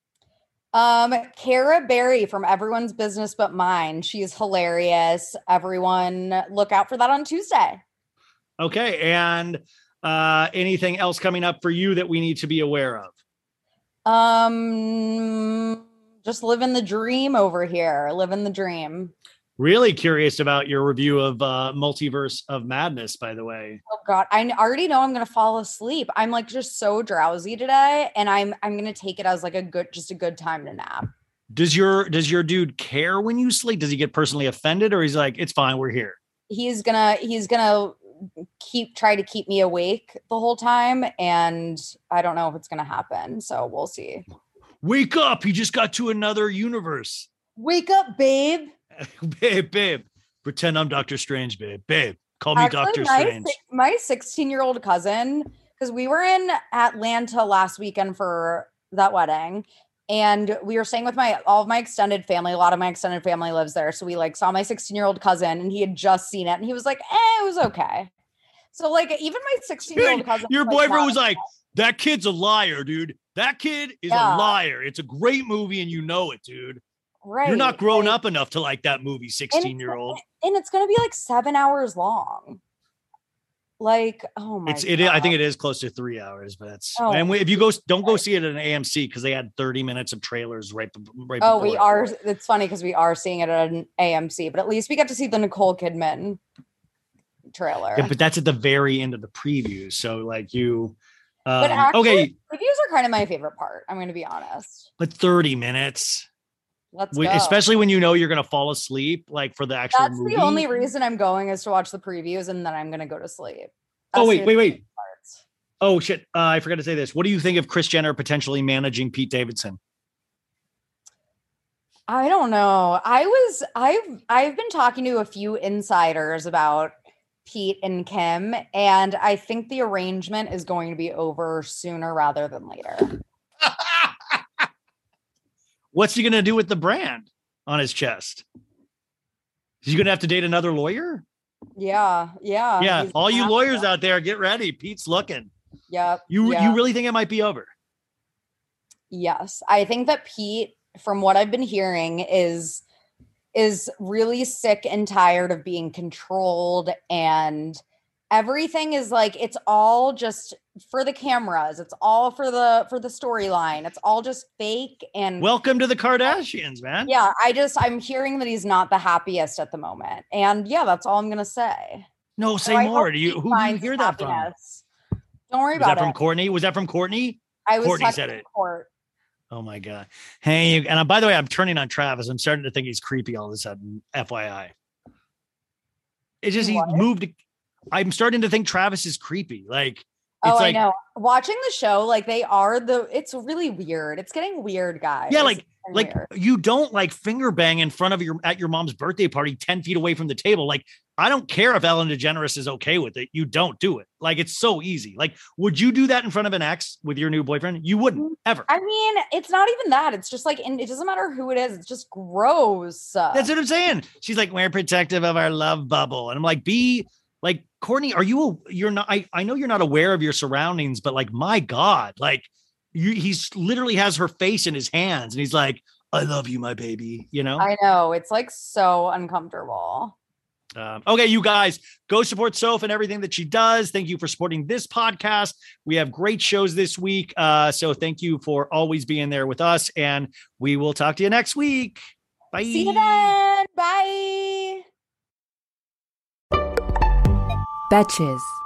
Cara Berry from Everyone's Business But Mine. She's hilarious. Everyone look out for that on Tuesday. Okay. And anything else coming up for you that we need to be aware of? Just living the dream over here. Living the dream. Really curious about your review of Multiverse of Madness, by the way. Oh God, I already know I'm gonna fall asleep. I'm like just so drowsy today, and I'm gonna take it as like a good time to nap. Does your dude care when you sleep? Does he get personally offended, or he's like, it's fine, we're here? He's gonna try to keep me awake the whole time, and I don't know if it's gonna happen. So we'll see. Wake up! He just got to another universe. Wake up, babe. babe, pretend I'm Doctor Strange, babe, call me Doctor Strange. My 16-year-old cousin, because we were in Atlanta last weekend for that wedding, and we were staying with all of my extended family. A lot of my extended family lives there, so we like saw my 16-year-old cousin, and he had just seen it, and he was like, it was okay. So like even my 16-year-old cousin, your boyfriend was like, that kid's a liar, dude. That kid is a liar. It's a great movie, and you know it, dude. Right. You're not grown up enough to like that movie, 16-year-old. And it's going to be like 7 hours long. Like, oh my God. I think it is close to 3 hours, but that's, and if you don't go see it at an AMC because they had 30 minutes of trailers right before. We are. It's funny because we are seeing it at an AMC, but at least we got to see the Nicole Kidman trailer. Yeah, but that's at the very end of the preview. So like you, but actually, previews are kind of my favorite part. I'm going to be honest. But 30 minutes. Let's go. Especially when you know you're going to fall asleep, like for the actual movie. That's the only reason I'm going is to watch the previews, and then I'm going to go to sleep. That's wait. Oh shit. I forgot to say this. What do you think of Kris Jenner potentially managing Pete Davidson? I don't know. I've been talking to a few insiders about Pete and Kim, and I think the arrangement is going to be over sooner rather than later. What's he going to do with the brand on his chest? Is he going to have to date another lawyer? Yeah. All you lawyers out there, get ready. Pete's looking. Yep. You really think it might be over? Yes. I think that Pete, from what I've been hearing, is really sick and tired of being controlled, and everything is like, it's all just for the cameras. It's all for the storyline. It's all just fake. And welcome to the Kardashians, man. Yeah. I'm hearing that he's not the happiest at the moment. And yeah, that's all I'm going to say. No, say more. Who do you hear that from? Don't worry about it. From Courtney? Was that from Courtney? Courtney said it. Court. Oh my God. Hey, and by the way, I'm turning on Travis. I'm starting to think he's creepy all of a sudden. FYI. It's just, he moved. I'm starting to think Travis is creepy. Like, it's I know. Watching the show, like it's really weird. It's getting weird, guys. Yeah, like you don't like finger bang in front of at your mom's birthday party 10 feet away from the table. Like, I don't care if Ellen DeGeneres is okay with it. You don't do it. Like, it's so easy. Like, would you do that in front of an ex with your new boyfriend? You wouldn't ever. I mean, it's not even that. It's just like, it doesn't matter who it is. It's just gross. That's what I'm saying. She's like, we're protective of our love bubble. And I'm like, be Like, Courtney, you're not, I know you're not aware of your surroundings, but like, my God, like he's literally has her face in his hands and he's like, I love you, my baby, you know? I know. It's like so uncomfortable. Okay, you guys, go support Soph and everything that she does. Thank you for supporting this podcast. We have great shows this week. So thank you for always being there with us. And we will talk to you next week. Bye. See you then. Bye. Betches.